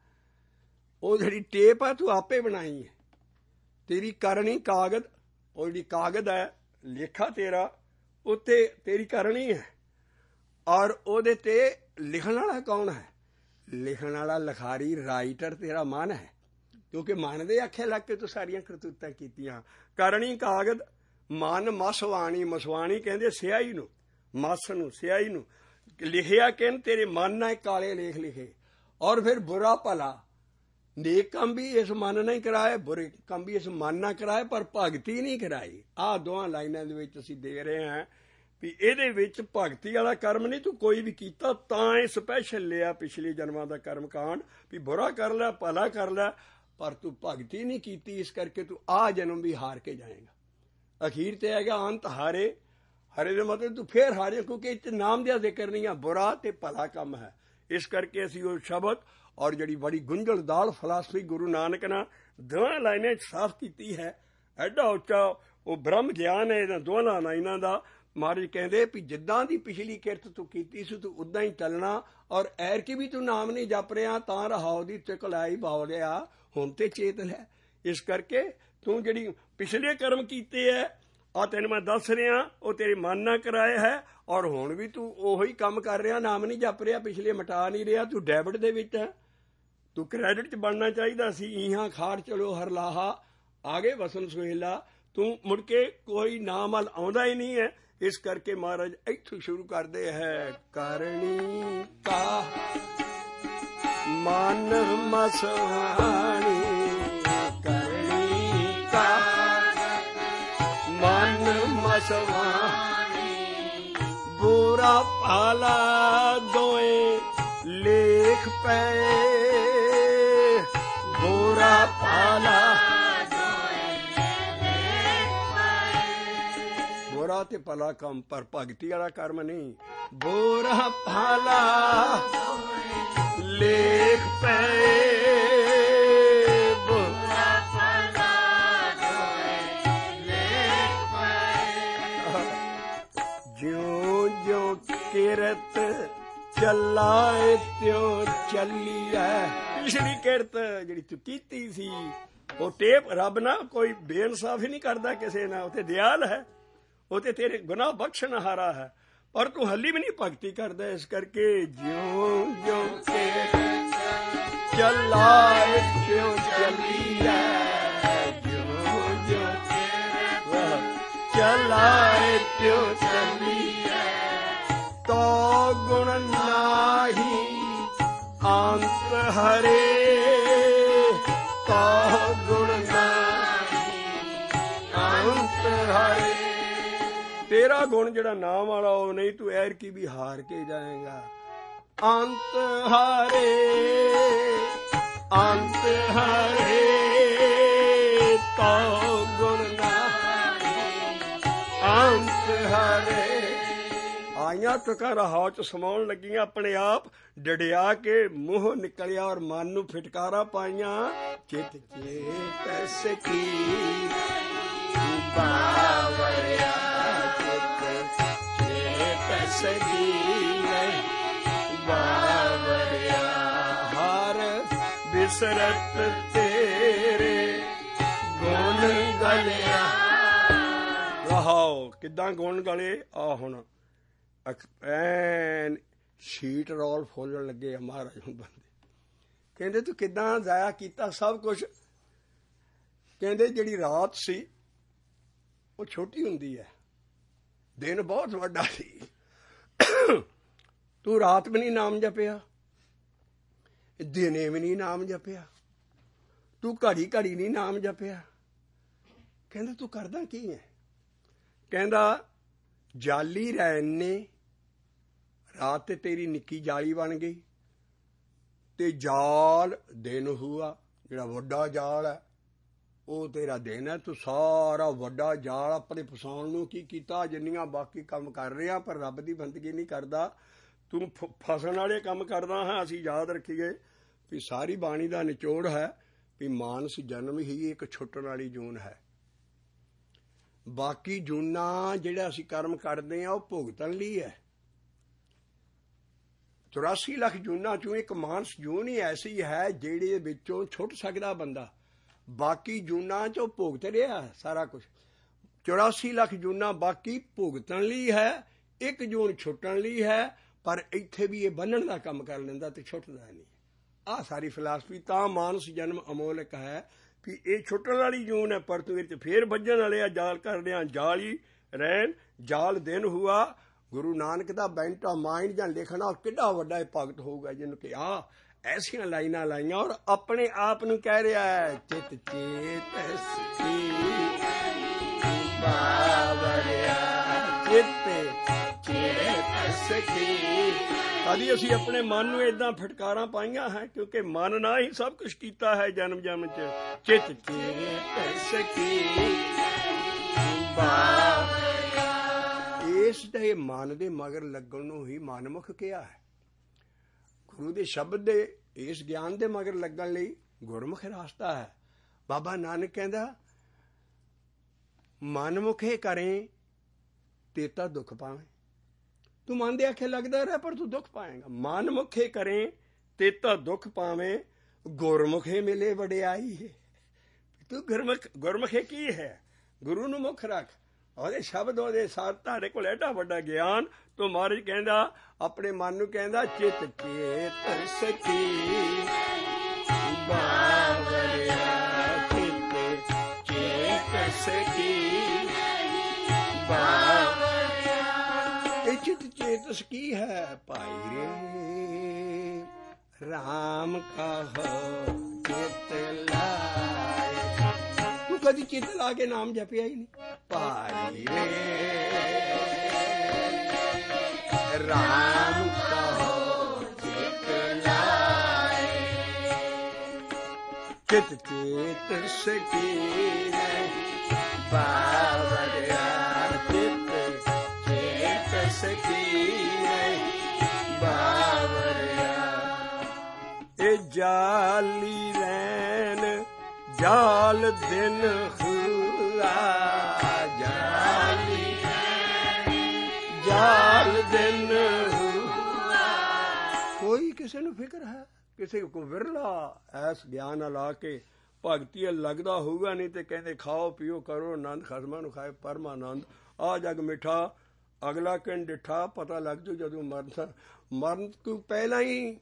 ਉਹ ਜਿਹੜੀ ਟੇਪ ਹੈ ਤੂੰ ਆਪੇ ਬਣਾਈ ਹੈ। ਤੇਰੀ ਕਰਨੀ ਕਾਗਜ਼, ਉਹ ਜਿਹੜੀ ਕਾਗਜ਼ ਹੈ ਲੇਖਾ ਤੇਰਾ, ਉੱਤੇ ਤੇਰੀ ਕਰਨੀ ਹੈ। ਔਰ ਉਹਦੇ ਤੇ ਲਿਖਣ ਵਾਲਾ ਕੌਣ ਹੈ? ਲਿਖਣ ਵਾਲਾ ਲਿਖਾਰੀ ਰਾਈਟਰ ਤੇਰਾ ਮਨ ਹੈ, ਕਿਉਂਕਿ ਮਨ ਦੇ ਆਖੇ ਲੱਗ ਕੇ ਤੂੰ ਸਾਰੀਆਂ ਕਰਤੂਤਾਂ ਕੀਤੀਆਂ। ਕਰਨੀ ਕਾਗਜ਼, ਮਨ ਮਸਵਾਣੀ, ਮਸਵਾਣੀ ਕਹਿੰਦੇ ਸਿਆਹੀ ਨੂੰ, ਮਸ ਨੂੰ ਸਿਆਹੀ ਨੂੰ। ਲਿਖਿਆ ਕਿਨ ਤੇਰੇ ਮਨ ਨਾਲ ਕਾਲੇ ਲੇਖ ਲਿਖੇ। ਔਰ ਫਿਰ ਬੁਰਾ ਭਲਾ, ਨੇਕ ਕੰਮ ਵੀ ਇਸ ਮਨ ਨਾਲ ਹੀ ਕਰਾਏ, ਬੁਰੇ ਕੰਮ ਵੀ ਇਸ ਮਨ ਨਾਲ ਕਰਾਏ, ਪਰ ਭਗਤੀ ਨਹੀਂ ਕਰਾਈ। ਆਹ ਦੋਹਾਂ ਲਾਈਨਾਂ ਦੇ ਵਿੱਚ ਅਸੀਂ ਦੇ ਰਹੇ ਹਾਂ ਵੀ ਇਹਦੇ ਵਿੱਚ ਭਗਤੀ ਵਾਲਾ ਕਰਮ ਨਹੀਂ ਤੂੰ ਕੋਈ ਵੀ ਕੀਤਾ, ਤਾਂ ਇਹ ਸਪੈਸ਼ਲ ਲਿਆ ਪਿਛਲੇ ਜਨਮਾਂ ਦਾ ਕਰਮ ਕਾਂਡ ਵੀ ਬੁਰਾ ਕਰ ਲੈ ਭਲਾ ਕਰ ਲੈ, ਪਰ ਤੂੰ ਭਗਤੀ ਨਹੀਂ ਕੀਤੀ, ਇਸ ਕਰਕੇ ਤੂੰ ਆਹ ਜਨਮ ਵੀ ਹਾਰ ਕੇ ਜਾਏਗਾ। ਅਖੀਰ ਤੇ ਹੈਗਾ ਅੰਤ ਹਾਰੇ। ਹਰੇ ਦੇ ਮਤਲਬ ਤੂੰ ਫੇਰ ਹਾਰੇ, ਕਿਉਂਕਿ ਇਹ 'ਚ ਨਾਮ ਦਾ ਜ਼ਿਕਰ ਨਹੀਂ ਆ, ਬੁਰਾ ਤੇ ਭਲਾ ਕੰਮ ਹੈ। ਇਸ ਕਰਕੇ ਅਸੀਂ ਉਹ ਸ਼ਬਦ ਔਰ ਜਿਹੜੀ ਬੜੀ ਗੁੰਝਲਦਾਰ ਫਲਸਫੀ ਗੁਰੂ ਨਾਨਕ ਨੇ ਦੋਹਾਂ ਲਾਈਨਾਂ 'ਚ ਸਾਫ਼ ਕੀਤੀ ਹੈ। ਐਡਾ ਉੱਚਾ ਉਹ ਬ੍ਰਹਮ ਗਿਆਨ ਹੈ ਇਹਨਾਂ ਦੋਹਾਂ ਲਾਈਨਾਂ ਦਾ। ਮਹਾਰਾਜ ਕਹਿੰਦੇ ਵੀ ਜਿੱਦਾਂ ਦੀ ਪਿਛਲੀ ਕਿਰਤ ਤੂੰ ਕੀਤੀ ਸੀ ਤੂੰ ਉੱਦਾਂ ਹੀ ਚੱਲਣਾ, ਔਰ ਐਰ ਕੀ ਵੀ ਤੂੰ ਨਾਮ ਨਹੀਂ ਜਪ ਰਿਹਾ ਤਾਂ ਰਹਾਉ ਦੀ ਚਕਲਾਈ ਬਾਉ ਲਿਆ, ਹੁਣ ਤੇ ਚੇਤ ਲੈ। ਇਸ ਕਰਕੇ ਤੂੰ ਜਿਹੜੀ ਪਿਛਲੇ ਕਰਮ ਕੀਤੇ ਹੈ ਆ ਤੈਨੂੰ ਮੈਂ ਦੱਸ ਰਿਹਾ, ਉਹ ਤੇਰੇ ਮਨ ਨਾਲ ਕਰਾਏ ਹੈ, ਔਰ ਹੁਣ ਵੀ ਤੂੰ ਉਹੀ ਕੰਮ ਕਰ ਰਿਹਾ, ਨਾਮ ਨਹੀਂ ਜਪ ਰਿਹਾ, ਪਿਛਲੇ ਮਿਟਾ ਨਹੀਂ ਰਿਹਾ, ਤੂੰ ਡੈਬਿਟ ਦੇ ਵਿੱਚ ਹੈ। ਤੂੰ ਕ੍ਰੈਡਿਟ 'ਚ ਬਣਨਾ ਚਾਹੀਦਾ ਸੀ। ਇਹਾਂ ਖਾੜ ਚਲੋ ਹਰ ਲਾਹਾ ਆਗੇ ਵਸਨ ਸੁਹੇਲਾ, ਤੂੰ ਮੁੜ ਕੇ ਕੋਈ ਨਾਮ ਵੱਲ ਆਉਂਦਾ ਹੀ ਨਹੀਂ ਹੈ। ਇਸ ਕਰਕੇ ਮਹਾਰਾਜ ਇੱਥੋਂ ਸ਼ੁਰੂ ਕਰਦੇ ਹੈ, ਕਰਨੀ ਕਾ ਮਨ ਮਸਵਾਣੀ, ਕਰਨੀ ਕਾ ਮਨ ਮਸਵਾਣੀ, ਬੁਰਾ ਭਲਾ ਦੋਏ ਲੇਖ ਪਏ, ਬੁਰਾ ਭਲਾ ਬੁਰਾ ਤੇ ਭਲਾ ਕੰਮ, ਪਰ ਭਗਤੀ ਵਾਲਾ ਕਰਮ ਨਹੀਂ। ਬੁਰਾ ਭਲਾ ਲੇਖ ਪਏ, ਬੁਰਾ ਭਲਾ ਲੇਖ ਪਏ, ਜਿਉਂ ਜਿਉਂ ਕਿਰਤ ਚੱਲਾਏ ਤਿਉ ਚੱਲੀ ਹੈ। ਪਿਛਲੀ ਕਿਰਤ ਜਿਹੜੀ ਤੂੰ ਕੀਤੀ ਸੀ ਉਹ ਟੇਪ ਰੱਬ ਨਾ ਕੋਈ ਬੇਇਨਸਾਫੀ ਨਹੀਂ ਕਰਦਾ ਕਿਸੇ ਨਾਲ, ਉੱਥੇ ਦਿਆਲ ਹੈ, ਉਹ ਤੇ ਤੇਰੇ ਗੁਨਾਹ ਬਖਸ਼ਣ ਹਾਰਾ ਹੈ, ਪਰ ਤੂੰ ਹਲੀ ਵੀ ਨਹੀਂ ਭਗਤੀ ਕਰਦਾ। ਇਸ ਕਰਕੇ ਜਿਉਂ ਜਿਉਂ ਕਿਰਤ ਚੱਲਾਏ ਤਿਉ ਚੱਲੀ ਹੈ, ਜਿਉਂ ਜਿਉਂ ਕਿਰਤ ਚੱਲਾਏ ਤਿਉ ਚੱਲੀ ਹੈ, ਤੋ ਗੁਣ ਨਾਹੀ ਅੰਤ ਹਰੇ, ਤੋ ਗੁਣ ਨਾਹੀ ਅੰਤ ਹਰੇ। ਤੇਰਾ ਗੁਣ ਜਿਹੜਾ ਨਾਮ ਵਾਲਾ ਉਹ ਨਹੀਂ, ਤੂੰ ਐਰ ਕੀ ਵੀ ਹਾਰ ਕੇ ਜਾਏਗਾ। ਅੰਤ ਹਾਰੇ, ਅੰਤ ਹਾਰੇ, ਤੋ ਗੁਣ ਨਾਹੀ ਅੰਤ ਹਾਰੇ। ਆਈਆਂ ਤੁਕਾਂ ਰਹਾਉ ਚ ਸਮਾਉਣ ਲੱਗੀਆਂ, ਆਪਣੇ ਆਪ ਡੜਿਆ ਕੇ ਮੂੰਹ ਨਿਕਲਿਆ ਔਰ ਮਨ ਨੂੰ ਫਿਟਕਾਰਾ ਪਾਈਆਂ। ਚਿਤ ਚੇਤ ਸਕੀ ਬਾਵਰਿਆ, ਚਿਤ ਚੇਤ ਸਕੀ ਬਾਵਰਿਆ, ਹਰ ਬਿਸਰਤ ਤੇਰੇ ਗੁਣ ਗਲਿਆ। ਰਹਾਉ ਕਿੱਦਾਂ ਗੁਣ ਗਲੇ? ਆ ਹੁਣ ਐਨ ਸ਼ੀਟ ਰੋਲ ਫੋਲਣ ਲੱਗੇ ਆ ਮਹਾਰਾਜ ਨੂੰ ਬੰਦੇ। ਕਹਿੰਦੇ ਤੂੰ ਕਿੱਦਾਂ ਜ਼ਾਇਆ ਕੀਤਾ ਸਭ ਕੁਛ? ਕਹਿੰਦੇ ਜਿਹੜੀ ਰਾਤ ਸੀ ਉਹ ਛੋਟੀ ਹੁੰਦੀ ਹੈ, ਦਿਨ ਬਹੁਤ ਵੱਡਾ ਸੀ। ਤੂੰ ਰਾਤ ਵੀ ਨਹੀਂ ਨਾਮ ਜਪਿਆ, ਦਿਨੇ ਵੀ ਨਹੀਂ ਨਾਮ ਜਪਿਆ, ਤੂੰ ਘੜੀ ਘੜੀ ਨਹੀਂ ਨਾਮ ਜਪਿਆ। ਕਹਿੰਦੇ ਤੂੰ ਕਰਦਾ ਕੀ ਹੈ? ਕਹਿੰਦਾ ਜਾਲੀ ਰੈਣ ਨੇ ਰਾਤ ਤੇ ਤੇਰੀ ਨਿੱਕੀ ਜਾਲੀ ਬਣ ਗਈ, ਤੇ ਜਾਲ ਦਿਨ ਹੁਆ, ਜਿਹੜਾ ਵੱਡਾ ਜਾਲ ਹੈ ਉਹ ਤੇਰਾ ਦਿਨ ਹੈ। ਤੂੰ ਸਾਰਾ ਵੱਡਾ ਜਾਲ ਆਪਣੇ ਫਸਾਉਣ ਨੂੰ ਕੀ ਕੀਤਾ? ਜਿੰਨੀਆਂ ਬਾਕੀ ਕੰਮ ਕਰ ਰਿਹਾ ਪਰ ਰੱਬ ਦੀ ਬੰਦਗੀ ਨਹੀਂ ਕਰਦਾ, ਤੂੰ ਫਸਣ ਵਾਲੇ ਕੰਮ ਕਰਦਾ ਹਾਂ। ਅਸੀਂ ਯਾਦ ਰੱਖੀਏ ਵੀ ਸਾਰੀ ਬਾਣੀ ਦਾ ਨਿਚੋੜ ਹੈ ਵੀ ਮਾਨਸ ਜਨਮ ਹੀ ਇੱਕ ਛੁੱਟਣ ਵਾਲੀ ਜੂਨ ਹੈ। ਬਾਕੀ ਜੂਨਾਂ ਜਿਹੜਾ ਅਸੀਂ ਕਰਮ ਕਰਦੇ ਹਾਂ ਉਹ ਭੁਗਤਣ ਲਈ ਹੈ। ਚੁਰਾਸੀ ਲੱਖ ਜੂਨਾਂ ਚੋਂ ਇੱਕ ਮਾਨਸ ਜੂਨ ਹੀ ਐਸੀ ਹੈ ਜਿਹੜੇ ਵਿੱਚੋਂ ਛੁੱਟ ਸਕਦਾ ਬੰਦਾ। ਬਾਕੀ ਜੂਨਾਂ ਚੋਂ ਭੁਗਤ ਰਿਹਾ ਸਾਰਾ ਕੁਛ। ਚੁਰਾਸੀ ਲੱਖ ਜੂਨਾਂ ਬਾਕੀ ਭੁਗਤਣ ਲਈ ਹੈ, ਇੱਕ ਜੂਨ ਛੁੱਟਣ ਲਈ ਹੈ। ਪਰ ਇੱਥੇ ਵੀ ਇਹ ਬੰਨਣ ਦਾ ਕੰਮ ਕਰ ਲੈਂਦਾ ਤੇ ਛੁੱਟਦਾ ਨਹੀਂ। ਆਹ ਸਾਰੀ ਫਿਲਾਸਫੀ। ਤਾਂ ਮਾਨਸ ਜਨਮ ਅਮੋਲਕ ਹੈ ਵੀ ਇਹ ਛੁੱਟਣ ਵਾਲੀ ਜੂਨ ਹੈ, ਪਰ ਤੂੰ ਇਹਦੇ 'ਚ ਫੇਰ ਵੱਜਣ ਵਾਲੇ ਆ ਜਾਲ ਕਰਦੇ ਆ। ਜਾਲੀ ਰਹਿਣ ਜਾਲ ਦਿਨ ਹੁਆ। ਗੁਰੂ ਨਾਨਕ ਦਾ ਬੈਂਟ ਆਫ ਮਾਈਂਡ ਜਾਂ ਲਿਖਣਾ ਕਿੱਡਾ ਵੱਡਾ ਇਹ ਭਗਤ ਹੋਊਗਾ ਜਿਹਨੂੰ ਕਿ ਆ ਐਸੀਆਂ ਲਾਈਨਾਂ ਲਾਈਆਂ ਔਰ ਆਪਣੇ ਆਪ ਨੂੰ ਕਹਿ ਰਿਹਾ ਹੈ ਚਿਤ ਚੇਤ ਸਕੀ ਬਾਵਰਿਆ, ਚਿਤ ਚੇਤ ਸਕੀ। ਕਦੀ ਅਸੀਂ ਆਪਣੇ ਮਨ ਨੂੰ ਏਦਾਂ ਫਟਕਾਰਾਂ ਪਾਈਆਂ ਹੈ, ਕਿਉਂਕਿ ਮਨ ਨਾਲ ਹੀ ਸਭ ਕੁਛ ਕੀਤਾ ਹੈ ਜਨਮ ਜਨਮ ਚ। ਚਿਤ ਚੇਤ ਸਕੀ ਬਾਵਰਿਆ, ਇਸ ਦੇ ਮਨ ਦੇ ਮਗਰ ਲੱਗਣ ਨੂੰ ਹੀ ਮਨਮੁਖ ਕਿਹਾ ਹੈ। ਗੁਰੂ ਦੇ ਸ਼ਬਦ ਦੇ ਇਸ ਗਿਆਨ ਦੇ ਮਗਰ ਲੱਗਣ ਲਈ ਗੁਰਮੁਖ ਰਸਤਾ ਹੈ। ਬਾਬਾ ਨਾਨਕ ਕਹਿੰਦਾ ਮਨਮੁਖੇ ਕਰੇ ਤੇ ਤਾਂ ਦੁੱਖ ਪਾਵੇਂ। ਤੂੰ ਮਨ ਦੇ ਆਖੇ ਲੱਗਦਾ ਰਹਿ ਪਰ ਤੂੰ ਦੁੱਖ ਪਾਏਗਾ। ਮਨਮੁਖੇ ਕਰੇ ਤੇ ਤਾਂ ਦੁੱਖ ਪਾਵੇਂ, ਗੁਰਮੁਖੇ ਮਿਲੇ ਵਡਿਆਈ ਹੈ। ਤੂੰ ਗੁਰਮੁਖ ਗੁਰਮੁਖੇ ਕੀ ਹੈ? ਗੁਰੂ ਨੂੰ ਮੁੱਖ ਰੱਖ, ਉਹਦੇ ਸ਼ਬਦ ਉਹਦੇ ਸਾਰ। ਤੁਹਾਡੇ ਕੋਲ ਐਡਾ ਵੱਡਾ ਗਿਆਨ। ਤੂੰ ਮਹਾਰਾਜ ਕਹਿੰਦਾ ਆਪਣੇ ਮਨ ਨੂੰ ਕਹਿੰਦਾ ਚਿਤ ਚੇਤ ਸਕੀ ਬਾਵਰਿਆ, ਚਿਤ ਚੇਤ ਸਕੀ ਬਾਵਰਿਆ। ਇਹ ਚਿਤ ਚੇਤਸ ਕੀ ਹੈ? ਭਾਈ ਰੇ ਰਾਮ ਕਹੋ ਚਿਤ ਲਾਏ। ਤੂੰ ਕਦੀ ਚਿਤ ਲਾ ਕੇ ਨਾਮ ਜਪਿਆ ਹੀ ਨਹੀਂ। ਭਾਈ ਰੇ ਰਾਮ ਕਹੋ ਚਿਤ ਲਾਏ, ਚਿਤ ਚੇਤ ਸਕੀ ਬਾਵਰਿਆ, ਚਿਤ ਚੇਤ ਸਕੀ ਬਾਵਰਿਆ। ਇਹ ਜਾਲੀ ਰੈਣ ਜਾਲ ਦਿਨ ਹੁਆ, ਜਾਲੀ ਜਾਲ ਦਿਨ ਹੁਆ। ਕੋਈ ਕਿਸੇ ਨੂੰ ਫਿਕਰ ਹੈ? ਕਿਸੇ ਕੋ ਵਿਰਲਾ ਐਸ ਗਿਆਨ ਨਾਲ ਆ ਕੇ ਭਗਤੀ ਲੱਗਦਾ ਹੋਊਗਾ। ਨਹੀਂ ਤੇ ਕਹਿੰਦੇ ਖਾਓ ਪੀਓ ਕਰੋ ਆਨੰਦ, ਖਸਮਾਂ ਨੂੰ ਖਾਏ ਪਰਮਾਨੰਦ। ਆ ਜਗ ਮਿੱਠਾ ਅਗਲਾ ਕਿਨ ਡਿੱਠਾ, ਪਤਾ ਲੱਗ ਜੂ ਜਦੋਂ ਮਰਨ। ਮਰਨ ਤੂੰ ਪਹਿਲਾਂ ਹੀ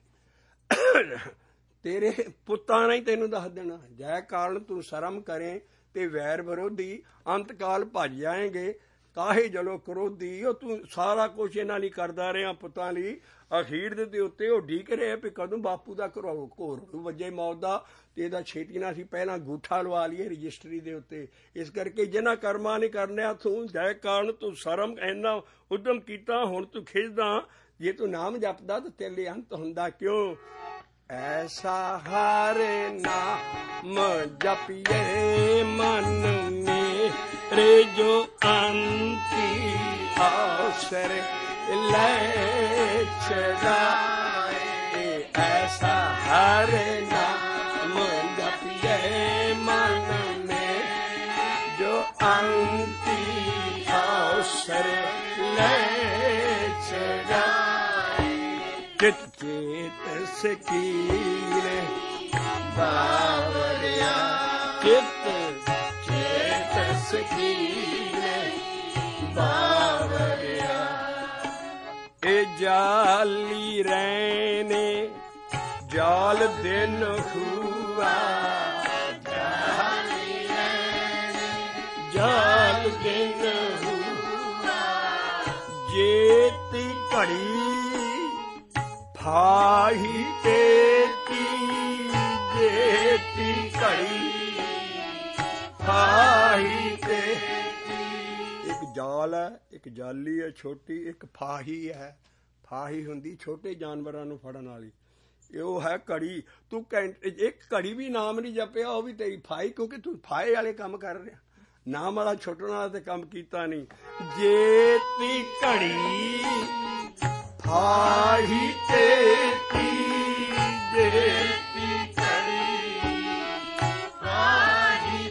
ਤੇਰੇ ਪੁੱਤਾਂ ਨੇ ਤੈਨੂੰ ਦੱਸ ਦੇਣਾ। ਜੈ ਕਾਰਨ ਤੂੰ ਸ਼ਰਮ ਕਰੇ ਤੇ ਵੈਰ ਵਿਰੋਧੀ, ਅੰਤ ਕਾਲ ਭੱਜ ਜਾਏਂਗੇ ਕਾਹੇ ਜਲੋ ਕਰੋਧੀ। ਉਹ ਤੂੰ ਸਾਰਾ ਕੁਛ ਇਹਨਾਂ ਲਈ ਕਰਦਾ ਰਿਹਾ ਪੁੱਤਾਂ ਲਈ। ਅਖੀਰ ਦੇ ਉੱਤੇ ਉਹ ਢੀਕ ਰਿਹਾ ਵੀ ਕਦੋਂ ਬਾਪੂ ਦਾ ਘਰੋਂ ਘੋਰ ਵੱਜੇ ਮੌਤ ਦਾ, ਤੇ ਇਹਦਾ ਛੇਤੀ ਨਾਲ ਅਸੀਂ ਪਹਿਲਾਂ ਗੂਠਾ ਲਵਾ ਲਈਏ ਰਜਿਸਟਰੀ ਦੇ ਉੱਤੇ। ਇਸ ਕਰਕੇ ਜਿਹਨਾਂ ਕਰਮਾਂ ਨੇ ਕਰਨਿਆ ਤੂੰ ਜੈ ਕਾਰਨ ਤੂੰ ਸ਼ਰਮ ਇੰਨਾ ਉਦਮ ਕੀਤਾ, ਹੁਣ ਤੂੰ ਖਿੱਚਦਾ। ਜੇ ਤੂੰ ਨਾਮ ਜਪਦਾ ਤਾਂ ਤੇਰੇ ਅੰਤ ਹੁੰਦਾ ਕਿਉਂ? ਐਸਾ ਹਾਰੇ ਨਾਮ ਜਪੀਏ ਮਨ ਮੇਰੇ ਜੋ ਅੰਤੀ ਆਸਰੇ, ਲੈ ਛੜਾਏ ਐਸਾ ਹਰ ਨਾਮ ਜਪਿਏ ਮਨ ਮੇ ਜੋ ਅੰਤੀ ਅਵਸਰ ਲੈ ਛੜਾਏ ਚਿਤ ਚੇਤ ਸਕੀਨੇ ਬਾਵਰਿਆ ਚਿਤ ਚੇਤ ਸਕੀਨੇ ਬਾਵਰਿਆ ਇਹ ਜਾਲੀ ਰਹਿਨੇ ਜਾਲ ਦਿਨ ਹੁਆ ਜਾਲੀ ਰਹਿਨੇ ਜਾਲ ਦਿਨ ਹੁਆ ਜੇਤੀ ਘੜੀ ਫਾਹੀ ਤੇਤੀ ਜੇਤੀ ਘੜੀ ਫਾਹੀ ਤੇ ਇੱਕ ਜਾਲ ਹੈ, ਇੱਕ ਜਾਲੀ ਹੈ ਛੋਟੀ, ਇੱਕ ਫਾਹੀ ਹੈ। ਫਾਹੀ ਹੁੰਦੀ ਛੋਟੇ ਜਾਨਵਰਾਂ ਨੂੰ ਫੜਨ ਵਾਲੀ, ਉਹ ਹੈ ਘੜੀ। ਤੂੰ ਇੱਕ ਘੜੀ ਵੀ ਨਾਮ ਨਹੀਂ ਜਪਿਆ, ਉਹ ਵੀ ਤੇਰੀ ਫਾਹੀ, ਕਿਉਂਕਿ ਤੂੰ ਫਾਹੇ ਵਾਲੇ ਕੰਮ ਕਰ ਰਿਹਾ, ਨਾਮ ਵਾਲਾ ਛੁੱਟਣ ਵਾਲਾ ਤੇ ਕੰਮ ਕੀਤਾ ਨਹੀਂ। ਜੇਤੀ ਘੜੀ ਫਾਹੀ ਤੇਤੀ ਜੇਤੀ ਘੜੀ ਫਾਹੀ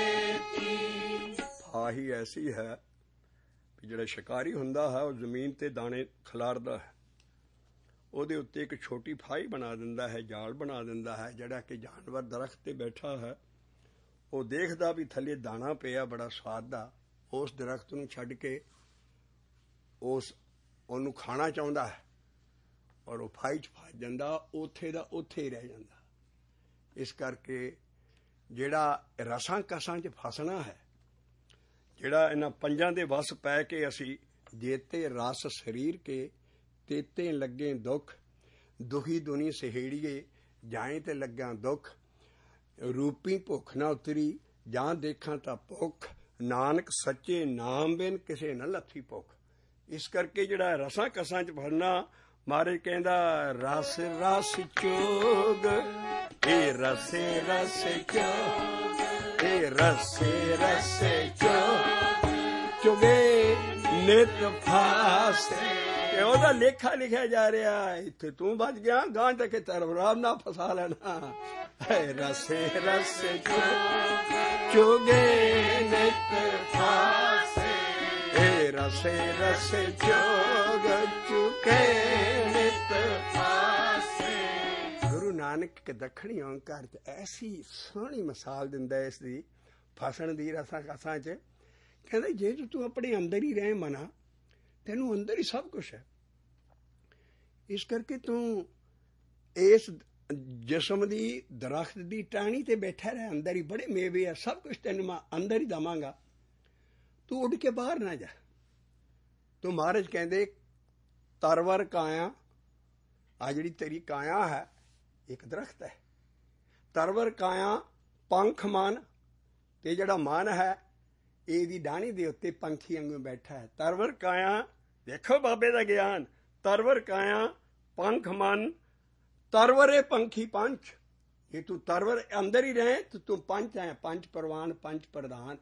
ਤੇਤੀ। ਫਾਹੀ ਐਸੀ ਹੈ ਵੀ ਜਿਹੜਾ ਸ਼ਿਕਾਰੀ ਹੁੰਦਾ ਹੈ ਉਹ ਜ਼ਮੀਨ ਤੇ ਦਾਣੇ ਖਿਲਾਰਦਾ ਹੈ, ਉਹਦੇ ਉੱਤੇ ਇੱਕ ਛੋਟੀ ਫਾਹੀ ਬਣਾ ਦਿੰਦਾ ਹੈ, ਜਾਲ ਬਣਾ ਦਿੰਦਾ ਹੈ। ਜਿਹੜਾ ਕਿ ਜਾਨਵਰ ਦਰਖਤ ਤੇ ਬੈਠਾ ਹੈ ਉਹ ਦੇਖਦਾ ਵੀ ਥੱਲੇ ਦਾਣਾ ਪਿਆ ਬੜਾ ਸਵਾਦ ਦਾ, ਉਸ ਦਰਖਤ ਨੂੰ ਛੱਡ ਕੇ ਉਸ ਉਹਨੂੰ ਖਾਣਾ ਚਾਹੁੰਦਾ ਹੈ, ਔਰ ਉਹ ਫਾਹੀ 'ਚ ਫਸ ਜਾਂਦਾ, ਉੱਥੇ ਦਾ ਉੱਥੇ ਹੀ ਰਹਿ ਜਾਂਦਾ। ਇਸ ਕਰਕੇ ਜਿਹੜਾ ਰਸਾਂ ਕਸਾਂ 'ਚ ਫਸਣਾ ਹੈ, ਜਿਹੜਾ ਇਹਨਾਂ ਪੰਜਾਂ ਦੇ ਵਸ ਪੈ ਕੇ ਅਸੀਂ ਜੇਤੇ ਰਸ ਸਰੀਰ ਕੇ ਤੇਤੇ ਲੱਗੇ ਦੁੱਖ, ਦੁਖੀ ਦੁਨੀ ਸਹੇੜੀਏ ਜਾਏ ਤੇ ਲੱਗਾਂ ਦੁੱਖ, ਰੂਪੀ ਭੁੱਖ ਨਾ ਉਤਰੀ ਜਾਂ ਦੇਖਾਂ ਤਾਂ ਭੁੱਖ, ਨਾਨਕ ਸੱਚੇ ਨਾਮ ਬਿਨ ਕਿਸੇ ਨਾ ਲੱਥੀ ਭੁੱਖ। ਇਸ ਕਰਕੇ ਜਿਹੜਾ ਰਸਾਂ ਕਸਾਂ 'ਚ ਫਸਣਾ, ਮਾਰੇ ਕਹਿੰਦਾ ਰਸ ਰਸ ਚੋਗ ਇਹ ਰਸੇ ਰਸੇ ਚੋਗ ਇਹ ਰਸੇ ਰਸੇ ਚੋਗ ਚੁਗੇ ਨਿਤ ਫਾਸੇ। ਤੇ ਉਹਦਾ ਲੇਖਾ ਲਿਖਿਆ ਜਾ ਰਿਹਾ, ਇੱਥੇ ਤੂੰ ਬਚ ਗਿਆ, ਗਾਂ ਜਾ ਕੇ ਤਰਵਰਾਬ ਨਾ ਫਸਾ ਲੈਣਾ। ਰਸੇ ਰਸੇ ਚੋਗ ਚੁਗੇ ਨਿਤ ਫਾਸੇ ਇਹ ਰਸੇ ਰਸੇ ਚੋਗ ਚੁਕੇ ਨਿਤ ਫਾਸੇ। ਗੁਰੂ ਨਾਨਕ ਕੇ ਦੱਖਣੀ ਓਂਕਾਰ 'ਚ ਐਸੀ ਸੋਹਣੀ ਮਿਸਾਲ ਦਿੰਦਾ ਇਸ ਦੀ ਫਸਣ ਦੀ ਰਸਾਂ ਕਸਾਂ 'ਚ। ਕਹਿੰਦਾ ਜੇ ਤੂੰ ਆਪਣੇ ਅੰਦਰ ਹੀ ਰਹਿ ਮਨਾ, ਤੈਨੂੰ ਅੰਦਰ ਹੀ ਸਭ ਕੁਛ ਹੈ। ਇਸ ਕਰਕੇ ਤੂੰ ਇਸ ਜਿਸਮ ਦੀ ਦਰਖਤ ਦੀ ਟਾਹਣੀ ਤੇ ਬੈਠਾ ਰਹਿ, ਅੰਦਰ ਹੀ ਬੜੇ ਮੇਵੇ ਆ, ਸਭ ਕੁਛ ਤੈਨੂੰ ਮੈਂ ਅੰਦਰ ਹੀ ਦੇਵਾਂਗਾ, ਤੂੰ ਉੱਡ ਕੇ ਬਾਹਰ ਨਾ ਜਾ। ਤੂੰ ਮਹਾਰਾਜ ਕਹਿੰਦੇ ਤਰਵਰ ਕਾਇਆ, ਆ ਜਿਹੜੀ ਤੇਰੀ ਕਾਇਆ ਹੈ ਇੱਕ ਦਰਖਤ ਹੈ। ਤਰਵਰ ਕਾਇਆ ਪੰਖ ਮਨ, ਤੇ ਜਿਹੜਾ ਮਨ ਹੈ ਇਹਦੀ ਡਾਹਣੀ ਦੇ ਉੱਤੇ ਪੰਖੀ ਵਾਂਗੂ ਬੈਠਾ ਹੈ। ਤਰਵਰ ਕਾਇਆ, ਦੇਖੋ ਬਾਬੇ ਦਾ ਗਿਆਨ, ਤਰਵਰ ਕਾਇਆ ਪੰਖ ਮਨ ਤਰਵਰੇ ਪੰਖੀ ਪੰਚ। ਜੇ ਤੂੰ ਤਰਵਰ ਅੰਦਰ ਹੀ ਰਹੇ ਤਾਂ ਤੂੰ ਪੰਚ ਹੈ, ਪੰਚ ਪ੍ਰਵਾਨ ਪੰਚ ਪ੍ਰਧਾਨ।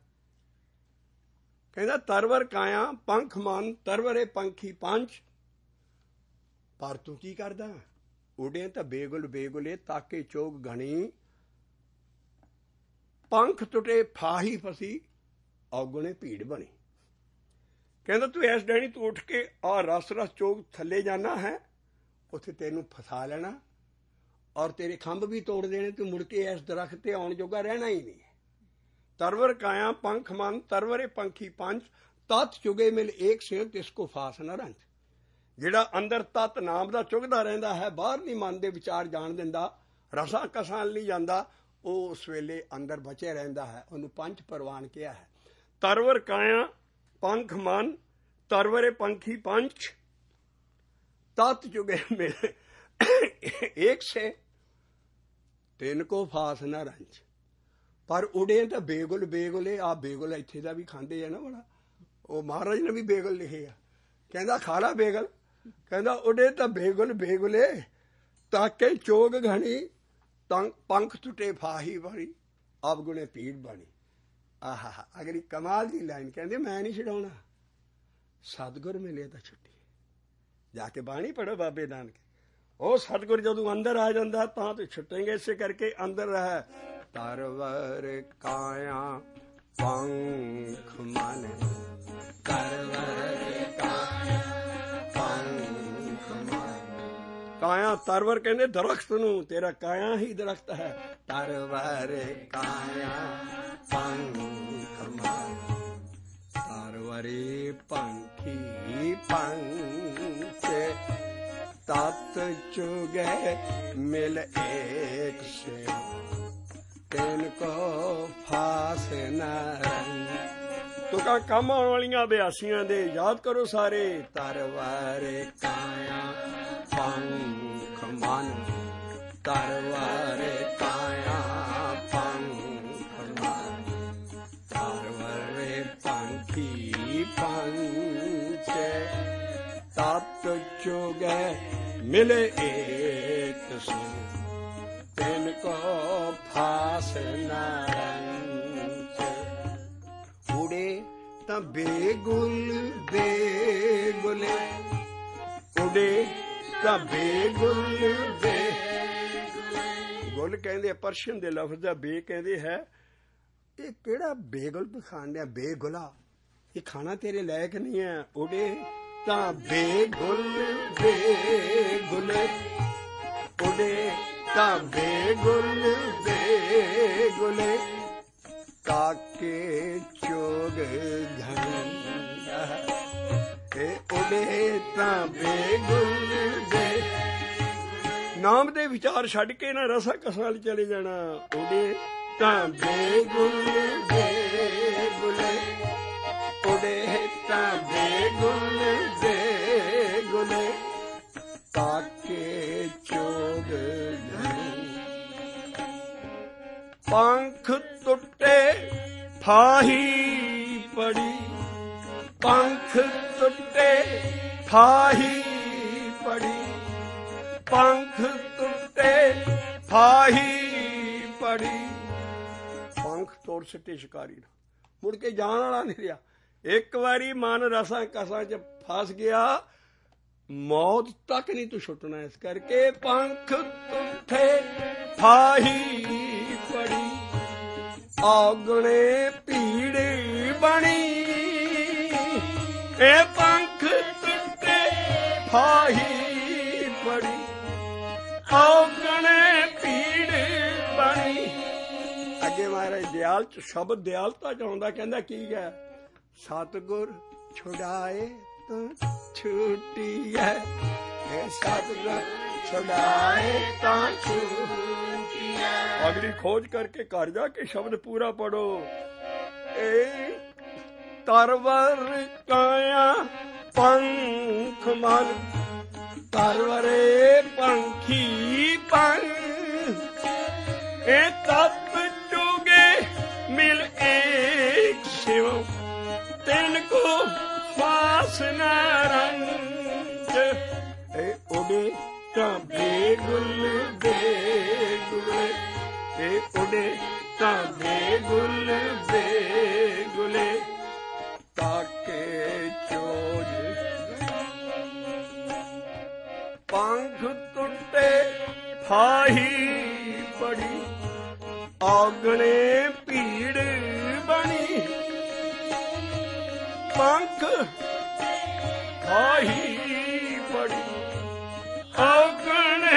ਕਹਿੰਦਾ ਤਰਵਰ ਕਾਇਆ ਪੰਖ ਮਨ ਤਰਵਰੇ ਪੰਖੀ ਪੰਚ। ਪਰ ਤੂੰ ਕੀ ਕਰਦਾ, ਉਡੇ ਤਾਂ ਬੇਗੁਲ ਬੇਗੁਲੇ ਤਾਕੇ ਚੋਗ ਘਣੀ, ਪੰਖ ਟੁੱਟੇ ਫਾਹੀ ਫਸੀ ਔਗੁਣੇ ਭੀੜ ਬਣੀ। ਕਹਿੰਦਾ ਤੂੰ ਐਸ ਡੈਣੀ ਤੂੰ ਉੱਠ ਕੇ ਆ ਰਸ ਰਸ ਚੋਗ ਥੱਲੇ ਜਾਣਾ ਹੈ, ਉੱਥੇ ਤੈਨੂੰ ਫਸਾ ਲੈਣਾ ਔਰ ਤੇਰੇ ਖੰਭ ਵੀ ਤੋੜ ਦੇਣੇ, ਤੂੰ ਮੁੜ ਕੇ ਇਸ ਦਰਖਤ ਤੇ ਆਉਣ ਜੋਗਾ ਰਹਿਣਾ ਹੀ ਨਹੀਂ। ਤਰਵਰ ਕਾਇਆ ਪੰਖ ਮਨ ਤਰਵਰੇ ਪੰਖੀ ਪੰਚ, ਤਤ ਚੁਗੇ ਮਿਲ ਏਕ ਸੇ ਤਿਸ ਕੋ ਫਾਸ ਨਾ ਰੰਚ। ਜਿਹੜਾ ਅੰਦਰ ਤਤ ਨਾਮ ਦਾ ਚੁਗਦਾ ਰਹਿੰਦਾ ਹੈ, ਬਾਹਰ ਨਹੀਂ ਮਨ ਦੇ ਵਿਚਾਰ ਜਾਣ ਦਿੰਦਾ, ਰਸਾਂ ਕਸਾਂ ਨਹੀਂ ਜਾਂਦਾ, ਉਹ ਉਸ ਵੇਲੇ ਅੰਦਰ ਬਚੇ ਰਹਿੰਦਾ ਹੈ। ਉਹਨੂੰ ਪੰਚ ਪ੍ਰਵਾਨ ਕਿਹਾ ਹੈ। ਤਰਵਰ ਕਾਇਆ ਪੰਖ ਮਨ ਤਰਵਰੇ ਪੰਖੀ ਪੰਚ, ਤਤ ਚੁਗੇ ਮਿਲ ਏਕ ਸੇ ਤਿੰਨ ਕੋ ਫਾਸ ਨਾ ਰੰਚ। ਪਰ ਉਡੇ ਤਾਂ ਬੇਗੁਲ ਬੇਗੁਲੇ, ਆ ਬੇਗੁਲ ਇੱਥੇ ਦਾ ਵੀ ਖਾਂਦੇ ਆ ਨਾ ਬੜਾ, ਉਹ ਮਹਾਰਾਜ ਨੇ ਵੀ ਬੇਗੁਲ ਲਿਖੇ ਆ। ਕਹਿੰਦਾ ਖਾ ਲਾ ਬੇਗਲ, ਕਹਿੰਦਾ ਉਡੇ ਤਾਂ ਬੇਗੁਲ ਬੇਗੁਲੇ ਤਾਕੇ ਚੋਗ ਘਣੀ, ਪੰਖ ਟੁੱਟੇ ਫਾਹੀ ਭਰੀ ਅਵਗੁਣੇ ਭੀੜ ਬਣੀ। ਆਹਾ ਅਗਲੀ ਕਮਾਲ ਦੀ ਲਾਈਨ, ਕਹਿੰਦੇ ਮੈਂ ਨਹੀਂ ਛਡਾਉਣਾ, ਸਤਿਗੁਰ ਮਿਲੇ ਤਾਂ ਛੁੱਟੀ। ਜਾ ਕੇ ਬਾਣੀ ਪੜੋ ਬਾਬੇ ਨਾਨਕ। ਉਹ ਸਤਿਗੁਰ ਜਦੋਂ ਅੰਦਰ ਆ ਜਾਂਦਾ ਤਾਂ ਤੇ ਛੁੱਟੇਂਗੇ, ਇਸੇ ਕਰਕੇ ਅੰਦਰ ਰਹਿ। ਤਰਵਰ ਕਾਇਆ ਪੰਖ ਮਨ, ਤਰਵਰ ਕਾਇਆ ਪੰਖ ਮਨ। ਕਾਇਆ ਤਰਵਰ ਕਹਿੰਦੇ ਦਰਖਤ ਨੂੰ, ਤੇਰਾ ਕਾਇਆ ਹੀ ਦਰਖਤ ਹੈ। ਤਰਵਰ ਕਾਇਆ ਪੰਖ ਮਨ, ਤਰਵਰੇ ਪੰਖੀ ਪੰਚ, ਤਤ ਚੁਗੇ ਮਿਲ ਏਕ ਸੇ, ਤਿਨ ਕੋ ਫਾਸ ਨ ਰੰਗ। ਤੁਕਾਂ ਕੰਮ ਆਉਣ ਵਾਲੀਆਂ ਅਭਿਆਸੀਆਂ ਦੇ ਯਾਦ ਕਰੋ ਸਾਰੇ। ਤਰਵਾਰੇ ਕਾਇਆ ਪੰਖ ਮਨ, ਤਰਵਾਰੇ ਕਾਇਆ ਪੰਖ ਮਨ, ਤਰਵਾਰੇ ਪੰਖੀ ਪੰਚ, ਤਤ ਚੁਗੇ ਮਿਲੇ ਏਕ ਸੇ, ਤਿਨ ਕੋ ਫਾਸ ਨ ਰੰਚ। ਉੜੇ ਤਾਂ ਬੇਗੁਲ ਬੇਗੁਲੇ, ਉੜੇ ਤਾਂ ਬੇਗੁਲ ਬੇ। ਗੁਲ ਕਹਿੰਦੇ ਪਰਸ਼ੀਅਨ ਦੇ ਲਫ਼ਜ਼ ਦਾ, ਬੇ ਕਹਿੰਦੇ ਹੈ ਇਹ ਕਿਹੜਾ ਬੇਗੁਲ ਖਾਣ ਡਿਆ, ਬੇਗੁਲਾ, ਇਹ ਖਾਣਾ ਤੇਰੇ ਲਾਇਕ ਨਹੀਂ ਹੈ। ਉੜੇ ਤਾਂ ਬੇਗੁਲ ਬੇਗੁਲੇ, ਉੜੇ ਤਾਂ ਬੇਗੁਲ ਬੇਗੁਲੇ, ਕਾਕੇ ਚੋਗ ਘੰਡਾ। ਇਹ ਉੜੇ ਤਾਂ ਬੇਗੁਲ ਬੇ। ਨਾਮ ਦੇ ਵਿਚਾਰ ਛੱਡ ਕੇ ਨਾ ਰਸਾਂ ਕਸਾਂ ਵੱਲ ਚਲੇ ਜਾਣਾ। ਉੜੇ ਤਾਂ ਬੇਗੁਲ ਬੇਗੁਲੇ, ਉੜੇ ਤਾਂ ਬੇਗੁਲ ਬੇਗੁਲੇ, ਕਾਕੇ ਚੋਗ ਘਣੀ। ਪੰਖ ਟੁੱਟੇ ਫਾਹੀ ਪੜੀ, ਪੰਖ ਟੁੱਟੇ ਫਾਹੀ ਪੜੀ, ਪੰਖ ਟੁੱਟੇ ਫਾਹੀ ਪੜੀ। ਪੰਖ ਤੋੜ ਸਿੱਟੇ ਸ਼ਿਕਾਰੀ ਨੂੰ, ਮੁੜ ਕੇ ਜਾਣ ਵਾਲਾ ਨਹੀਂ ਰਿਹਾ। ਇੱਕ ਵਾਰੀ ਮਨ ਰਸਾਂ ਕਸਾਂ ਚ ਫਸ ਗਿਆ, ਮੌਤ ਤੱਕ ਨਹੀਂ ਤੂੰ ਛੁੱਟਣਾ। ਇਸ ਕਰਕੇ ਪੰਖ ਟੁੱਟੇ ਫਾਹੀ ਪੜੀ, ਔਗਣੇ ਭੀੜ ਬਣੀ। ਇਹ ਪੰਖ ਟੁੱਟੇ ਫਾਹੀ ਪੜੀ, ਔਗਣੇ ਭੀੜ ਬਣੀ। ਅੱਗੇ ਮਹਾਰਾਜ ਦਿਆਲ ਚ ਸ਼ਬਦ ਦਿਆਲਤਾ ਚ ਆਉਂਦਾ, ਕਹਿੰਦਾ ਕੀ ਹੈ? ਸਤਿਗੁਰ ਛੁਡਾਏ ਤਾਂ ਛੁੱਟੀ ਹੈ, ਇਹ ਸਤਿਗੁਰ ਛੁਡਾਏ ਤਾਂ ਛੁੱਟੀ ਹੈ। ਅਗਲੀ ਖੋਜ ਕਰਕੇ ਘਰ ਜਾ ਕੇ ਸ਼ਬਦ ਪੂਰਾ ਪੜੋ। ਇਹ ਤਰਵਰ ਕਾਇਆ ਪੰਖ ਮਨ, ਤਰਵਰੇ ਪੰਖੀ ਪੰਖ, ਇਹ ਤਤ ਚੁਗੇ ਮਿਲ ਏਕ ਸਿਵ, ਤਿਨ ਕੋ ਫਾਸ ਨ ਰੰਚ। ਇਹ ਉਡੇ ਤਾਂ ਬੇਗੁਲ ਬੇਗੁਲੇ, ਇਹ ਉਡੇ ਤਾਂ ਬੇਗੁਲ ਬੇਗੁਲੇ, ਕਾਕੇ ਚੋਜ। ਪੰਖ ਟੁੱਟੇ ਫਾਹੀ ਪੜੀ, ਔਗਣੇ ਭੀੜ ਬਣੀ। ਪੰਖ ਫਾਹੀ ਪੜੀ, ਔਗਣੇ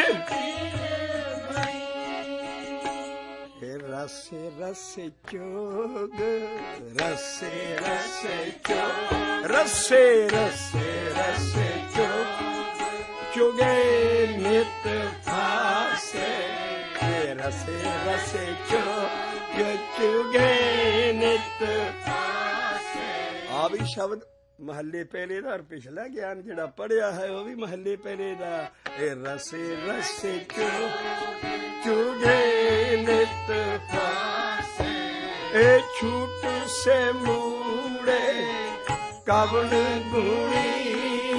ਰਸੇ ਰਸੇ ਚੋਗ, ਰਸੇ ਰਸੇ ਚੋਗ, ਰਸੇ ਰਸੇ ਰਸੇ ਚੋਗ, ਚੁਗੇ ਨਿਤ ਫਾਸੇ। ਰਸੇ ਰਸੇ ਚੋਗ, ਚੁਗੇ ਨਿਤ ਫਾਸੇ। ਆ ਵੀ ਸ਼ਬਦ ਮਹੱਲੇ ਪਹਿਲੇ ਦਾ, ਪਿਛਲਾ ਗਿਆਨ ਜਿਹੜਾ ਪੜਿਆ ਹੈ ਉਹ ਵੀ ਮਹੱਲੇ ਪਹਿਲੇ ਦਾ। ਇਹ ਰਸੇ ਰਸੇ ਚੋਗ, ਚੁਗੇ ਨਿਤ ਫਾਸੇ। ਇਹ ਛੂਟ ਸੇ ਮੂੜੇ ਕਵਣ ਗੁਣੀ,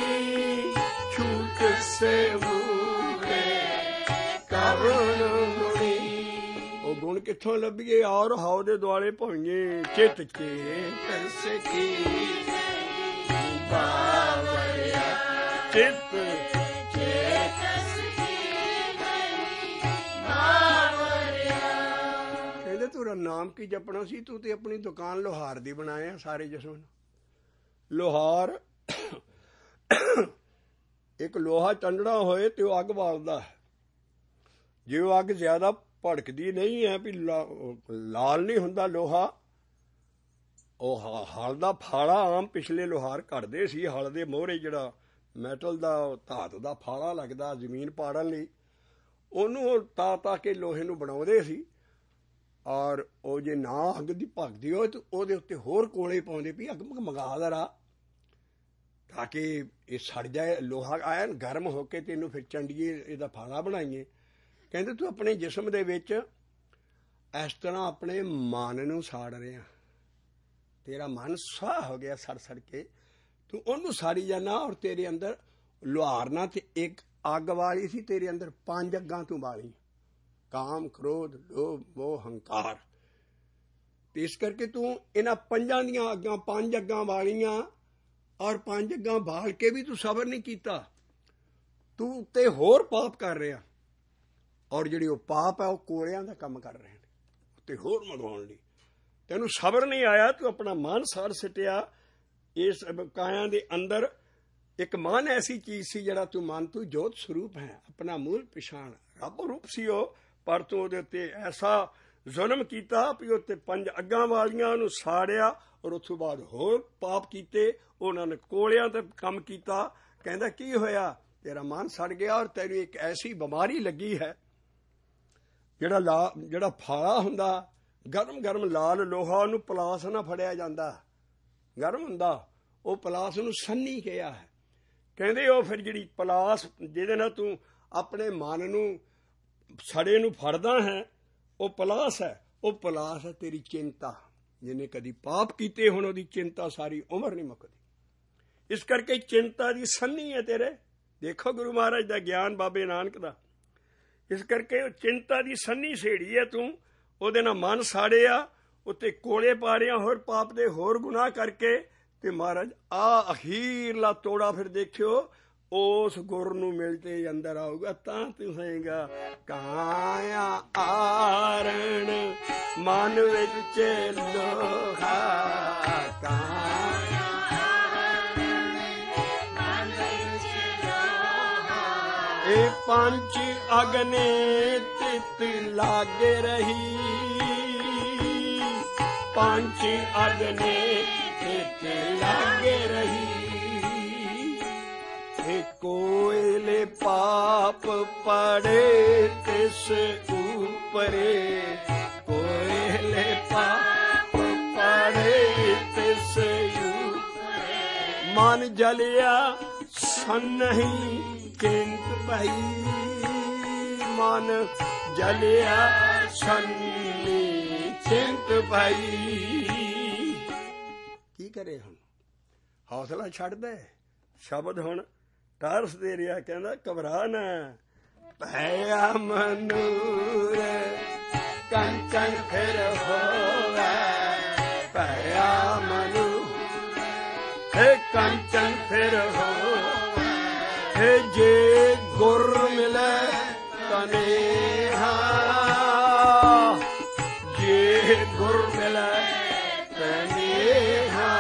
ਛੂਟ ਸੇ ਮੂੜੇ ਕਵਣ ਗੁਣੀ। ਉਹ ਗੁਣ ਕਿੱਥੋਂ ਲੱਭੀਏ? ਔਰ ਹਾਉ ਦੇ ਦੁਆਲੇ ਭੋਈਏ, ਚਿੱਤ ਕੇ ਤਰਸ ਕੀ ਬਾਵੜਿਆ, ਚਿੱਤ ਨਾਮ ਕੀ ਜਪਣਾ ਸੀ? ਤੂੰ ਤੇ ਆਪਣੀ ਦੁਕਾਨ ਲੋਹਾਰ ਦੀ ਬਣਾਏ ਆ ਸਾਰੇ ਜਿਸਮ ਨੂੰ। ਲੋਹਾਰ ਇੱਕ ਲੋਹਾ ਚੰਡਣਾ ਹੋਏ ਤੇ ਉਹ ਅੱਗ ਬਾਲਦਾ ਹੈ। ਜੇ ਉਹ ਅੱਗ ਜ਼ਿਆਦਾ ਭੜਕਦੀ ਨਹੀਂ ਹੈ ਵੀ ਲਾਲ ਨਹੀਂ ਹੁੰਦਾ ਲੋਹਾ, ਉਹ ਹਲ ਦਾ ਫਾਲਾ ਆਮ ਪਿਛਲੇ ਲੋਹਾਰ ਕੱਢਦੇ ਸੀ। ਹਲ ਦੇ ਮੋਹਰੇ ਜਿਹੜਾ ਮੈਟਲ ਦਾ ਧਾਤ ਦਾ ਫਾਲਾ ਲੱਗਦਾ ਜ਼ਮੀਨ ਪਾੜਨ ਲਈ, ਉਹਨੂੰ ਤਾ ਤਾ ਕੇ ਲੋਹੇ ਨੂੰ ਬਣਾਉਂਦੇ ਸੀ। ਔਰ ਉਹ ਜੇ ਨਾ ਅੱਗ ਦੀ ਭਗਦੀ ਹੋਏ ਤਾਂ ਉਹਦੇ ਉੱਤੇ ਹੋਰ ਕੋਲੇ ਪਾਉਂਦੇ ਵੀ ਅੱਗ ਮੰਗਾ ਦਰਾ ਤਾਂ ਕਿ ਇਹ ਸੜ ਜਾਏ। ਲੋਹਾ ਆਇਆ ਗਰਮ ਹੋ ਕੇ ਤੈਨੂੰ ਫਿਰ ਚੰਡੀਏ ਇਹਦਾ ਫਾਲਾ ਬਣਾਈਏ। ਕਹਿੰਦੇ ਤੂੰ ਆਪਣੇ ਜਿਸਮ ਦੇ ਵਿੱਚ ਇਸ ਤਰ੍ਹਾਂ ਆਪਣੇ ਮਨ ਨੂੰ ਸਾੜ ਰਿਹਾ। ਤੇਰਾ ਮਨ ਸੁਆਹ ਹੋ ਗਿਆ ਸੜ ਸੜ ਕੇ, ਤੂੰ ਉਹਨੂੰ ਸਾੜੀ ਜਾਣਾ। ਔਰ ਤੇਰੇ ਅੰਦਰ ਲੁਹਾਰ ਨਾਲ ਤੇ ਇੱਕ ਅੱਗ ਵਾਲੀ ਸੀ, ਤੇਰੇ ਅੰਦਰ ਪੰਜ ਅੱਗਾਂ ਤੂੰ ਬਾਲੀ, ਕਾਮ, ਕ੍ਰੋਧ, ਲੋਭ, ਮੋਹ, ਹੰਕਾਰ। ਤੇ ਇਸ ਕਰਕੇ ਤੂੰ ਇਹਨਾਂ ਪੰਜਾਂ ਦੀਆਂ ਅੱਗਾਂ ਪੰਜ ਅੱਗਾਂ ਵਾਲੀਆਂ, ਔਰ ਪੰਜ ਅੱਗਾਂ ਬਾਲ ਕੇ ਵੀ ਤੂੰ ਸਬਰ ਨਹੀਂ ਕੀਤਾ। ਤੂੰ ਉੱਤੇ ਹੋਰ ਪਾਪ ਕਰ ਰਿਹਾ। ਔਰ ਜਿਹੜੀ ਉਹ ਪਾਪ ਹੈ ਉਹ ਕੋਲਿਆਂ ਦਾ ਕੰਮ ਕਰ ਰਹੇ ਨੇ ਉੱਤੇ ਹੋਰ ਮੰਗਵਾਉਣ ਲਈ। ਤੈਨੂੰ ਸਬਰ ਨਹੀਂ ਆਇਆ, ਤੂੰ ਆਪਣਾ ਮਨ ਸਾੜ ਸਿੱਟਿਆ। ਇਸ ਕਾਇਆ ਦੇ ਅੰਦਰ ਇੱਕ ਮਨ ਐਸੀ ਚੀਜ਼ ਸੀ ਜਿਹੜਾ ਤੂੰ ਮਨ ਤੂੰ ਜੋਤ ਸਰੂਪ ਹੈ, ਆਪਣਾ ਮੂਲ ਪਛਾਣ ਰੱਬ ਰੂਪ ਸੀ ਉਹ। ਪਰ ਤੂੰ ਉਹਦੇ ਉੱਤੇ ਐਸਾ ਜ਼ੁਲਮ ਕੀਤਾ ਵੀ ਉੱਤੇ ਪੰਜ ਅੱਗਾਂ ਵਾਲੀਆਂ ਨੂੰ ਸਾੜਿਆ। ਔਰ ਉਸ ਤੋਂ ਬਾਅਦ ਹੋਰ ਪਾਪ ਕੀਤੇ, ਉਹਨਾਂ ਨੇ ਕੋਲਿਆਂ ਤੇ ਕੰਮ ਕੀਤਾ। ਕਹਿੰਦਾ ਕੀ ਹੋਇਆ? ਤੇਰਾ ਮਨ ਸੜ ਗਿਆ ਔਰ ਤੈਨੂੰ ਇੱਕ ਐਸੀ ਬਿਮਾਰੀ ਲੱਗੀ ਹੈ। ਜਿਹੜਾ ਲਾ ਜਿਹੜਾ ਫਾਲਾ ਹੁੰਦਾ ਗਰਮ ਗਰਮ ਲਾਲ ਲੋਹਾ, ਉਹਨੂੰ ਪਲਾਸ ਨਾਲ ਫੜਿਆ ਜਾਂਦਾ, ਗਰਮ ਹੁੰਦਾ, ਉਹ ਪਲਾਸ ਨੂੰ ਸੰਨੀ ਕਿਹਾ ਹੈ। ਕਹਿੰਦੇ ਉਹ ਫਿਰ ਜਿਹੜੀ ਪਲਾਸ ਜਿਹਦੇ ਨਾਲ ਤੂੰ ਆਪਣੇ ਮਨ ਨੂੰ ਸੜੇ ਨੂੰ ਫੜਦਾ ਹੈ, ਉਹ ਪਲਾਸ ਹੈ। ਉਹ ਪਲਾਸ ਹੈ ਤੇਰੀ ਚਿੰਤਾ। ਜਿਹਨੇ ਕਦੀ ਪਾਪ ਕੀਤੇ ਹੁਣ ਉਹਦੀ ਚਿੰਤਾ ਸਾਰੀ ਉਮਰ ਨਹੀਂ ਮੁੱਕਦੀ। ਇਸ ਕਰਕੇ ਚਿੰਤਾ ਦੀ ਸੰਨੀ ਹੈ ਤੇਰੇ। ਦੇਖੋ ਗੁਰੂ ਮਹਾਰਾਜ ਦਾ ਗਿਆਨ, ਬਾਬੇ ਨਾਨਕ ਦਾ। ਇਸ ਕਰਕੇ ਉਹ ਚਿੰਤਾ ਦੀ ਸੰਨੀ ਸੇੜੀ ਹੈ ਤੂੰ। ਉਹਦੇ ਨਾਲ ਮਨ ਸਾੜਿਆ, ਉੱਤੇ ਕੋਲੇ ਪਾ ਰਿਹਾ ਹੋਰ ਪਾਪ ਦੇ ਹੋਰ ਗੁਨਾਹ ਕਰਕੇ। ਤੇ ਮਹਾਰਾਜ ਆ ਅਖੀਰਲਾ ਤੋੜਾ ਫਿਰ ਦੇਖਿਓ, ਉਸ ਗੁਰ ਨੂੰ ਮਿਲ ਕੇ ਅੰਦਰ ਆਊਗਾ ਤਾਂ ਤੂੰ ਹੋਏਗਾ ਕਾਇਆ ਆਰਣ ਮਨ ਵਿੱਚ ਲੋਹਾ। ਕਾਇਆ ਆਰਣ ਮਨ ਵਿੱਚ ਲੋਹਾ। ਇਹ ਪੰਜ ਅਗਨੇ ਤਿਤ ਲਾਗੇ ਰਹੀ, ਪੰਜ ਅਗਨੇ ਤਿਤ ਲਾਗੇ ਰਹੀ। कोयले पाप पड़े तिस ऊपरे, कोयले पाप पड़े तिस ऊपरे। मन जलिया सन नहीं चिंत भई, मन जलिया सन्नी चिंत भई। की करे हुण? हौसला छड़ दे। शब्द हुण टारस दे रिहा, कहंदा घबरा ना। भया मनूर कंचन फिर होवे, भया मनूर हे कंचन फिर होवे। हे जे गुर मिले तनेहा, जे गुर मिले तनेहा।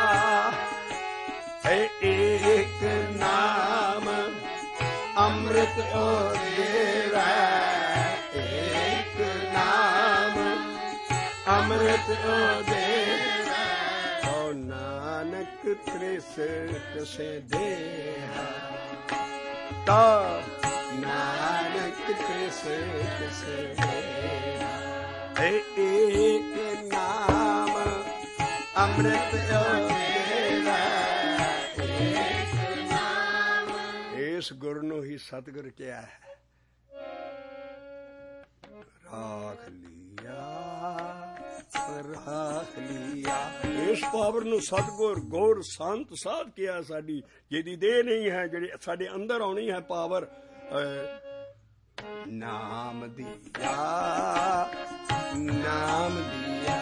एक नाम अमृत ओ देवा, एक नाम अमृत ओ देवा। ओ नानक त्रिसठ से देहा, तो नानक त्रिसठ से देहा। एक नाम अमृत ओ देवा, ਇਸ ਗੁਰ ਨੂੰ ਹੀ ਸਤਿਗੁਰ ਕਿਹਾ ਹੈ। ਰਾਖ ਲਿਆ ਰਾਖ ਲਿਆ, ਇਸ ਪਾਵਰ ਨੂੰ ਸਤਿਗੁਰ ਗੁਰ ਸੰਤ ਸਾਧ ਕਿਹਾ। ਸਾਡੀ ਜਿਹਦੀ ਦੇਹ ਨਹੀਂ ਹੈ, ਜਿਹੜੇ ਸਾਡੇ ਅੰਦਰ ਆਉਣੀ ਹੈ ਪਾਵਰ। ਨਾਮ ਦਿਆ ਨਾਮ ਦਿਆ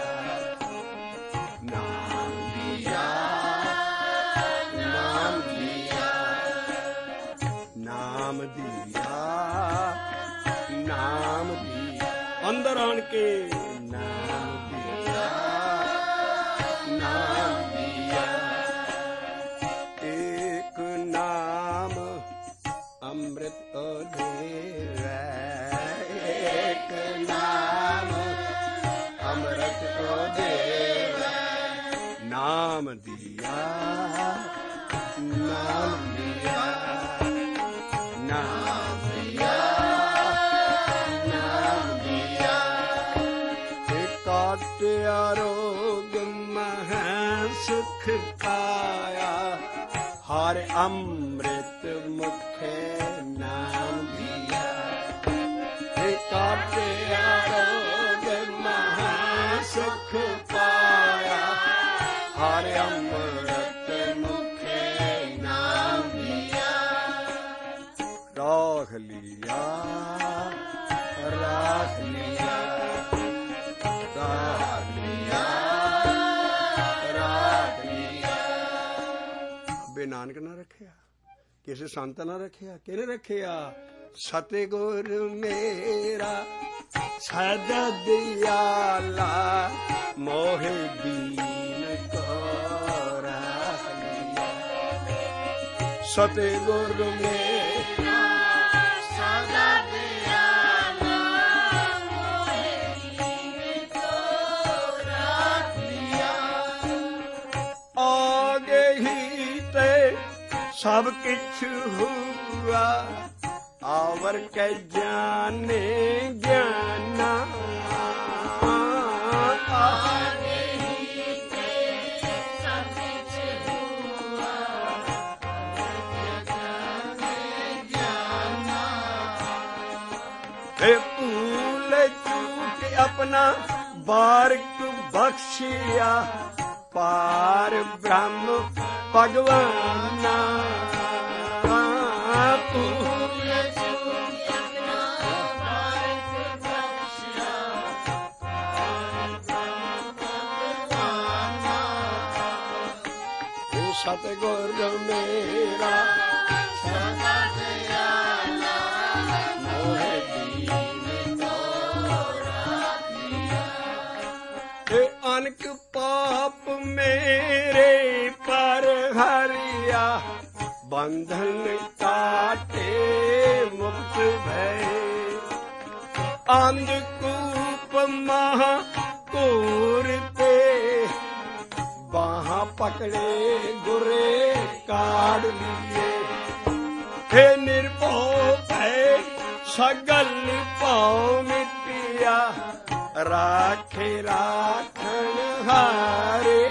ਨਾਮ ਦਿਆ ਨਾਮ ਦਿਆ ਨਾਮ ਦਿਆ ਨਾਮ ਦਿਆ। ਅੰਦਰ ਆਣ ਕੇ ਨਾਮ ਨਾਮ ਲਿਆ, ਨਾਮ ਲਿਆ, ਨਾਮ ਲਿਆ। ਤੇ ਕਾਟਿਆ ਰੋਗ ਮਹਾਂ ਸੁਖ ਪਾਇਆ, ਹਰ ਅੰਮ੍ਰਿਤ ਮੁਖੇ ਨਾਮ ਲਿਆ। ਤੇ ਕਾਟਿਆ ਰੋਗ ਮਹਾਂ ਸੁਖ ਪਾਇਆ, ਹਰ ਅੰਮ੍ਰਿਤ ਮੁਖੇ ਨਾਮ ਲਿਆ। ਰਾਖ ਲਿਆ, ਰਾਖ ਲਿਆ, ਰਾਖ ਲਿਆ, ਰਾਖ ਲਿਆ। ਬੇ ਨਾਨਕ ਨਾ ਰੱਖਿਆ, ਕਿਸੇ ਸੰਤ ਨਾ ਰੱਖਿਆ, ਕਿਹਨੇ ਰੱਖਿਆ? ਸਤਿਗੁਰ ਮੇਰਾ ਸਦਾ ਦਿਆਲਾ, ਮੋਹਿ ਦੀਨ ਕੋ ਰਾਖ ਲਿਆ। ਸਤਿਗੁਰ ਮੇਰਾ ਸਦਾ ਦਿਆਲਾ, ਮੋਹਿ ਦੀਨ ਕੋ ਰਾਖ ਲਿਆ। ਆਗੇ ਹੀ ਤੇ ਸਭ ਕਿਛ ਹੁਆ, ਆਵਰ ਕੇ ਜਾਣੇ ਗਿਆਨਾ। ਆਗੇ ਹੀ ਤੇ ਸਭ ਕਿਛ ਹੁਆ, ਆਵਰ ਕੇ ਜਾਣੇ ਗਿਆਨਾ। ਤੇ ਭੂਲ ਚੂਕ ਆਪਣਾ ਬਾਰਕ ਬਖਸ਼ਿਆ, ਪਾਰ ਬ੍ਰਹਮ ਭਗਵਾਨਾ। ਸਤਿਗੁਰ ਮੇਰਾ ਸਦਾ ਦਿਆਲਾ, ਮੋਹਿ ਦੀਨ ਕੋ ਰਾਖ ਲਿਆ। ਤੇ ਅਨਕ ਪਾਪ ਮੇਰੇ ਪਰ ਹਰਿਆ, ਬੰਧਨ ਕਾਟੇ ਮੁਕਤ ਭਏ। ਅੰਧਕੂਪ ਮਹਾ ਘੋਰ ਤੇ, ਬਾਹਾਂ ਪਕੜੇ ਗੁਰੇ ਕਾੜ ਲਿਏ। हे ਨਿਰਭਉ ਭੈ ਸਗਲ ਭਉ ਮਿਟਿਆ, ਰਾਖੇ ਰਾਖਣ ਹਾਰੇ।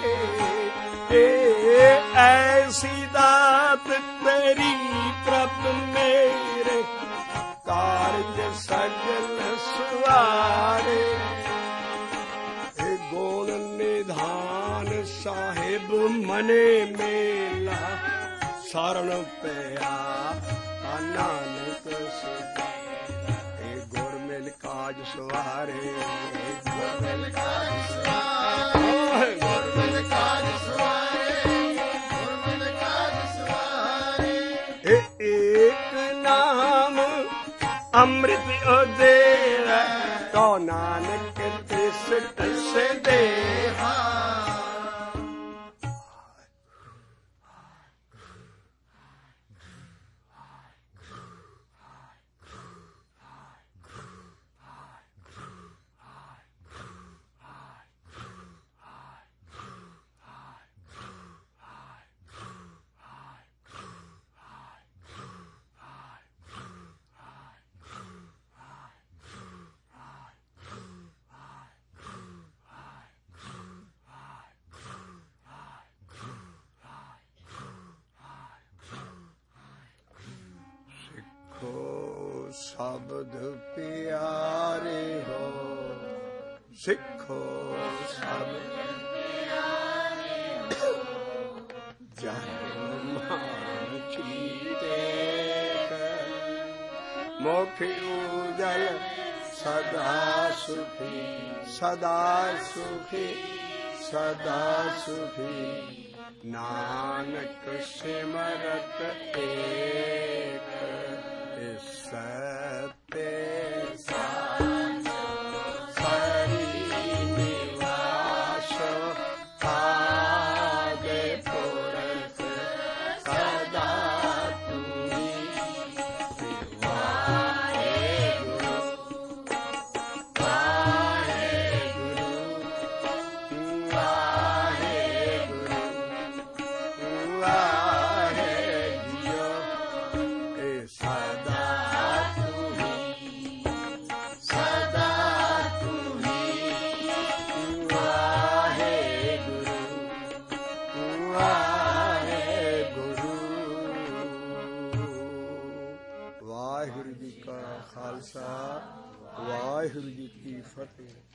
ਇਹ ਐਸੀ ਦਾਤ ਤੇਰੀ ਪ੍ਰਭ ਮੇਰੇ, ਕਾਰਜ ਸਗਲ ਸੁਆਰੇ। ਇਹ ਗੁਣ ਨਿਧਾਨ ਸਾਹਿਬ ਮਨੇ ਮੇਲਾ, ਸਰਣ ਪਿਆ ਨਾਨਕ ਸੁਖੇਲਾ। ਇਹ ਗੁਰ ਮਿਲ ਕਾਜ ਸਵਾਰੇ, ਗੁਰ ਮਿਲ ਕਾਜ ਸਵਾਰੇ, ਗੁਰ ਮਿਲ ਕਾਜ ਸਵਾਰੇ, ਗੁਰ ਮਿਲ ਕਾਜ ਸਵਾਰੇ। ਇਹ ਏਕ ਨਾਮ ਅੰਮ੍ਰਿਤ ਉਦੇਰਾ, ਤੋ ਨਾਨਕ ਤਿਸ ਤਿਸ ਦੇਹਾ। ਸ਼ਬਦ ਪਿਆਰੇ ਹੋ, ਸਿੱਖੋ ਸ਼ਬਦ ਪਿਆਰੇ ਹੋ। ਜਨ ਮਾਨ ਚੀਤੇ ਮੁਖ ਉਜਲ, ਸਦਾ ਸੁਖੀ, ਸਦਾ ਸੁਖੀ, ਸਦਾ ਸੁਖੀ। ਨਾਨਕ ਸਿਮਰਤ ਏਕ, ਸਤੇ ਸਾਚੋ ਹਰੀ ਨਿਵਾਸ, ਆਗੇ ਪੁਰਖ ਸਦਾ ਤੁਮੀ। ਵਾਹਿਗੁਰੂ ਵਾਹਿਗੁਰੂ ਵਾਹਿਗੁਰੂ ਖਾਲਸਾ ਵਾਹਿਗੁਰੂ ਜੀ ਕੀ ਫਤਿਹ।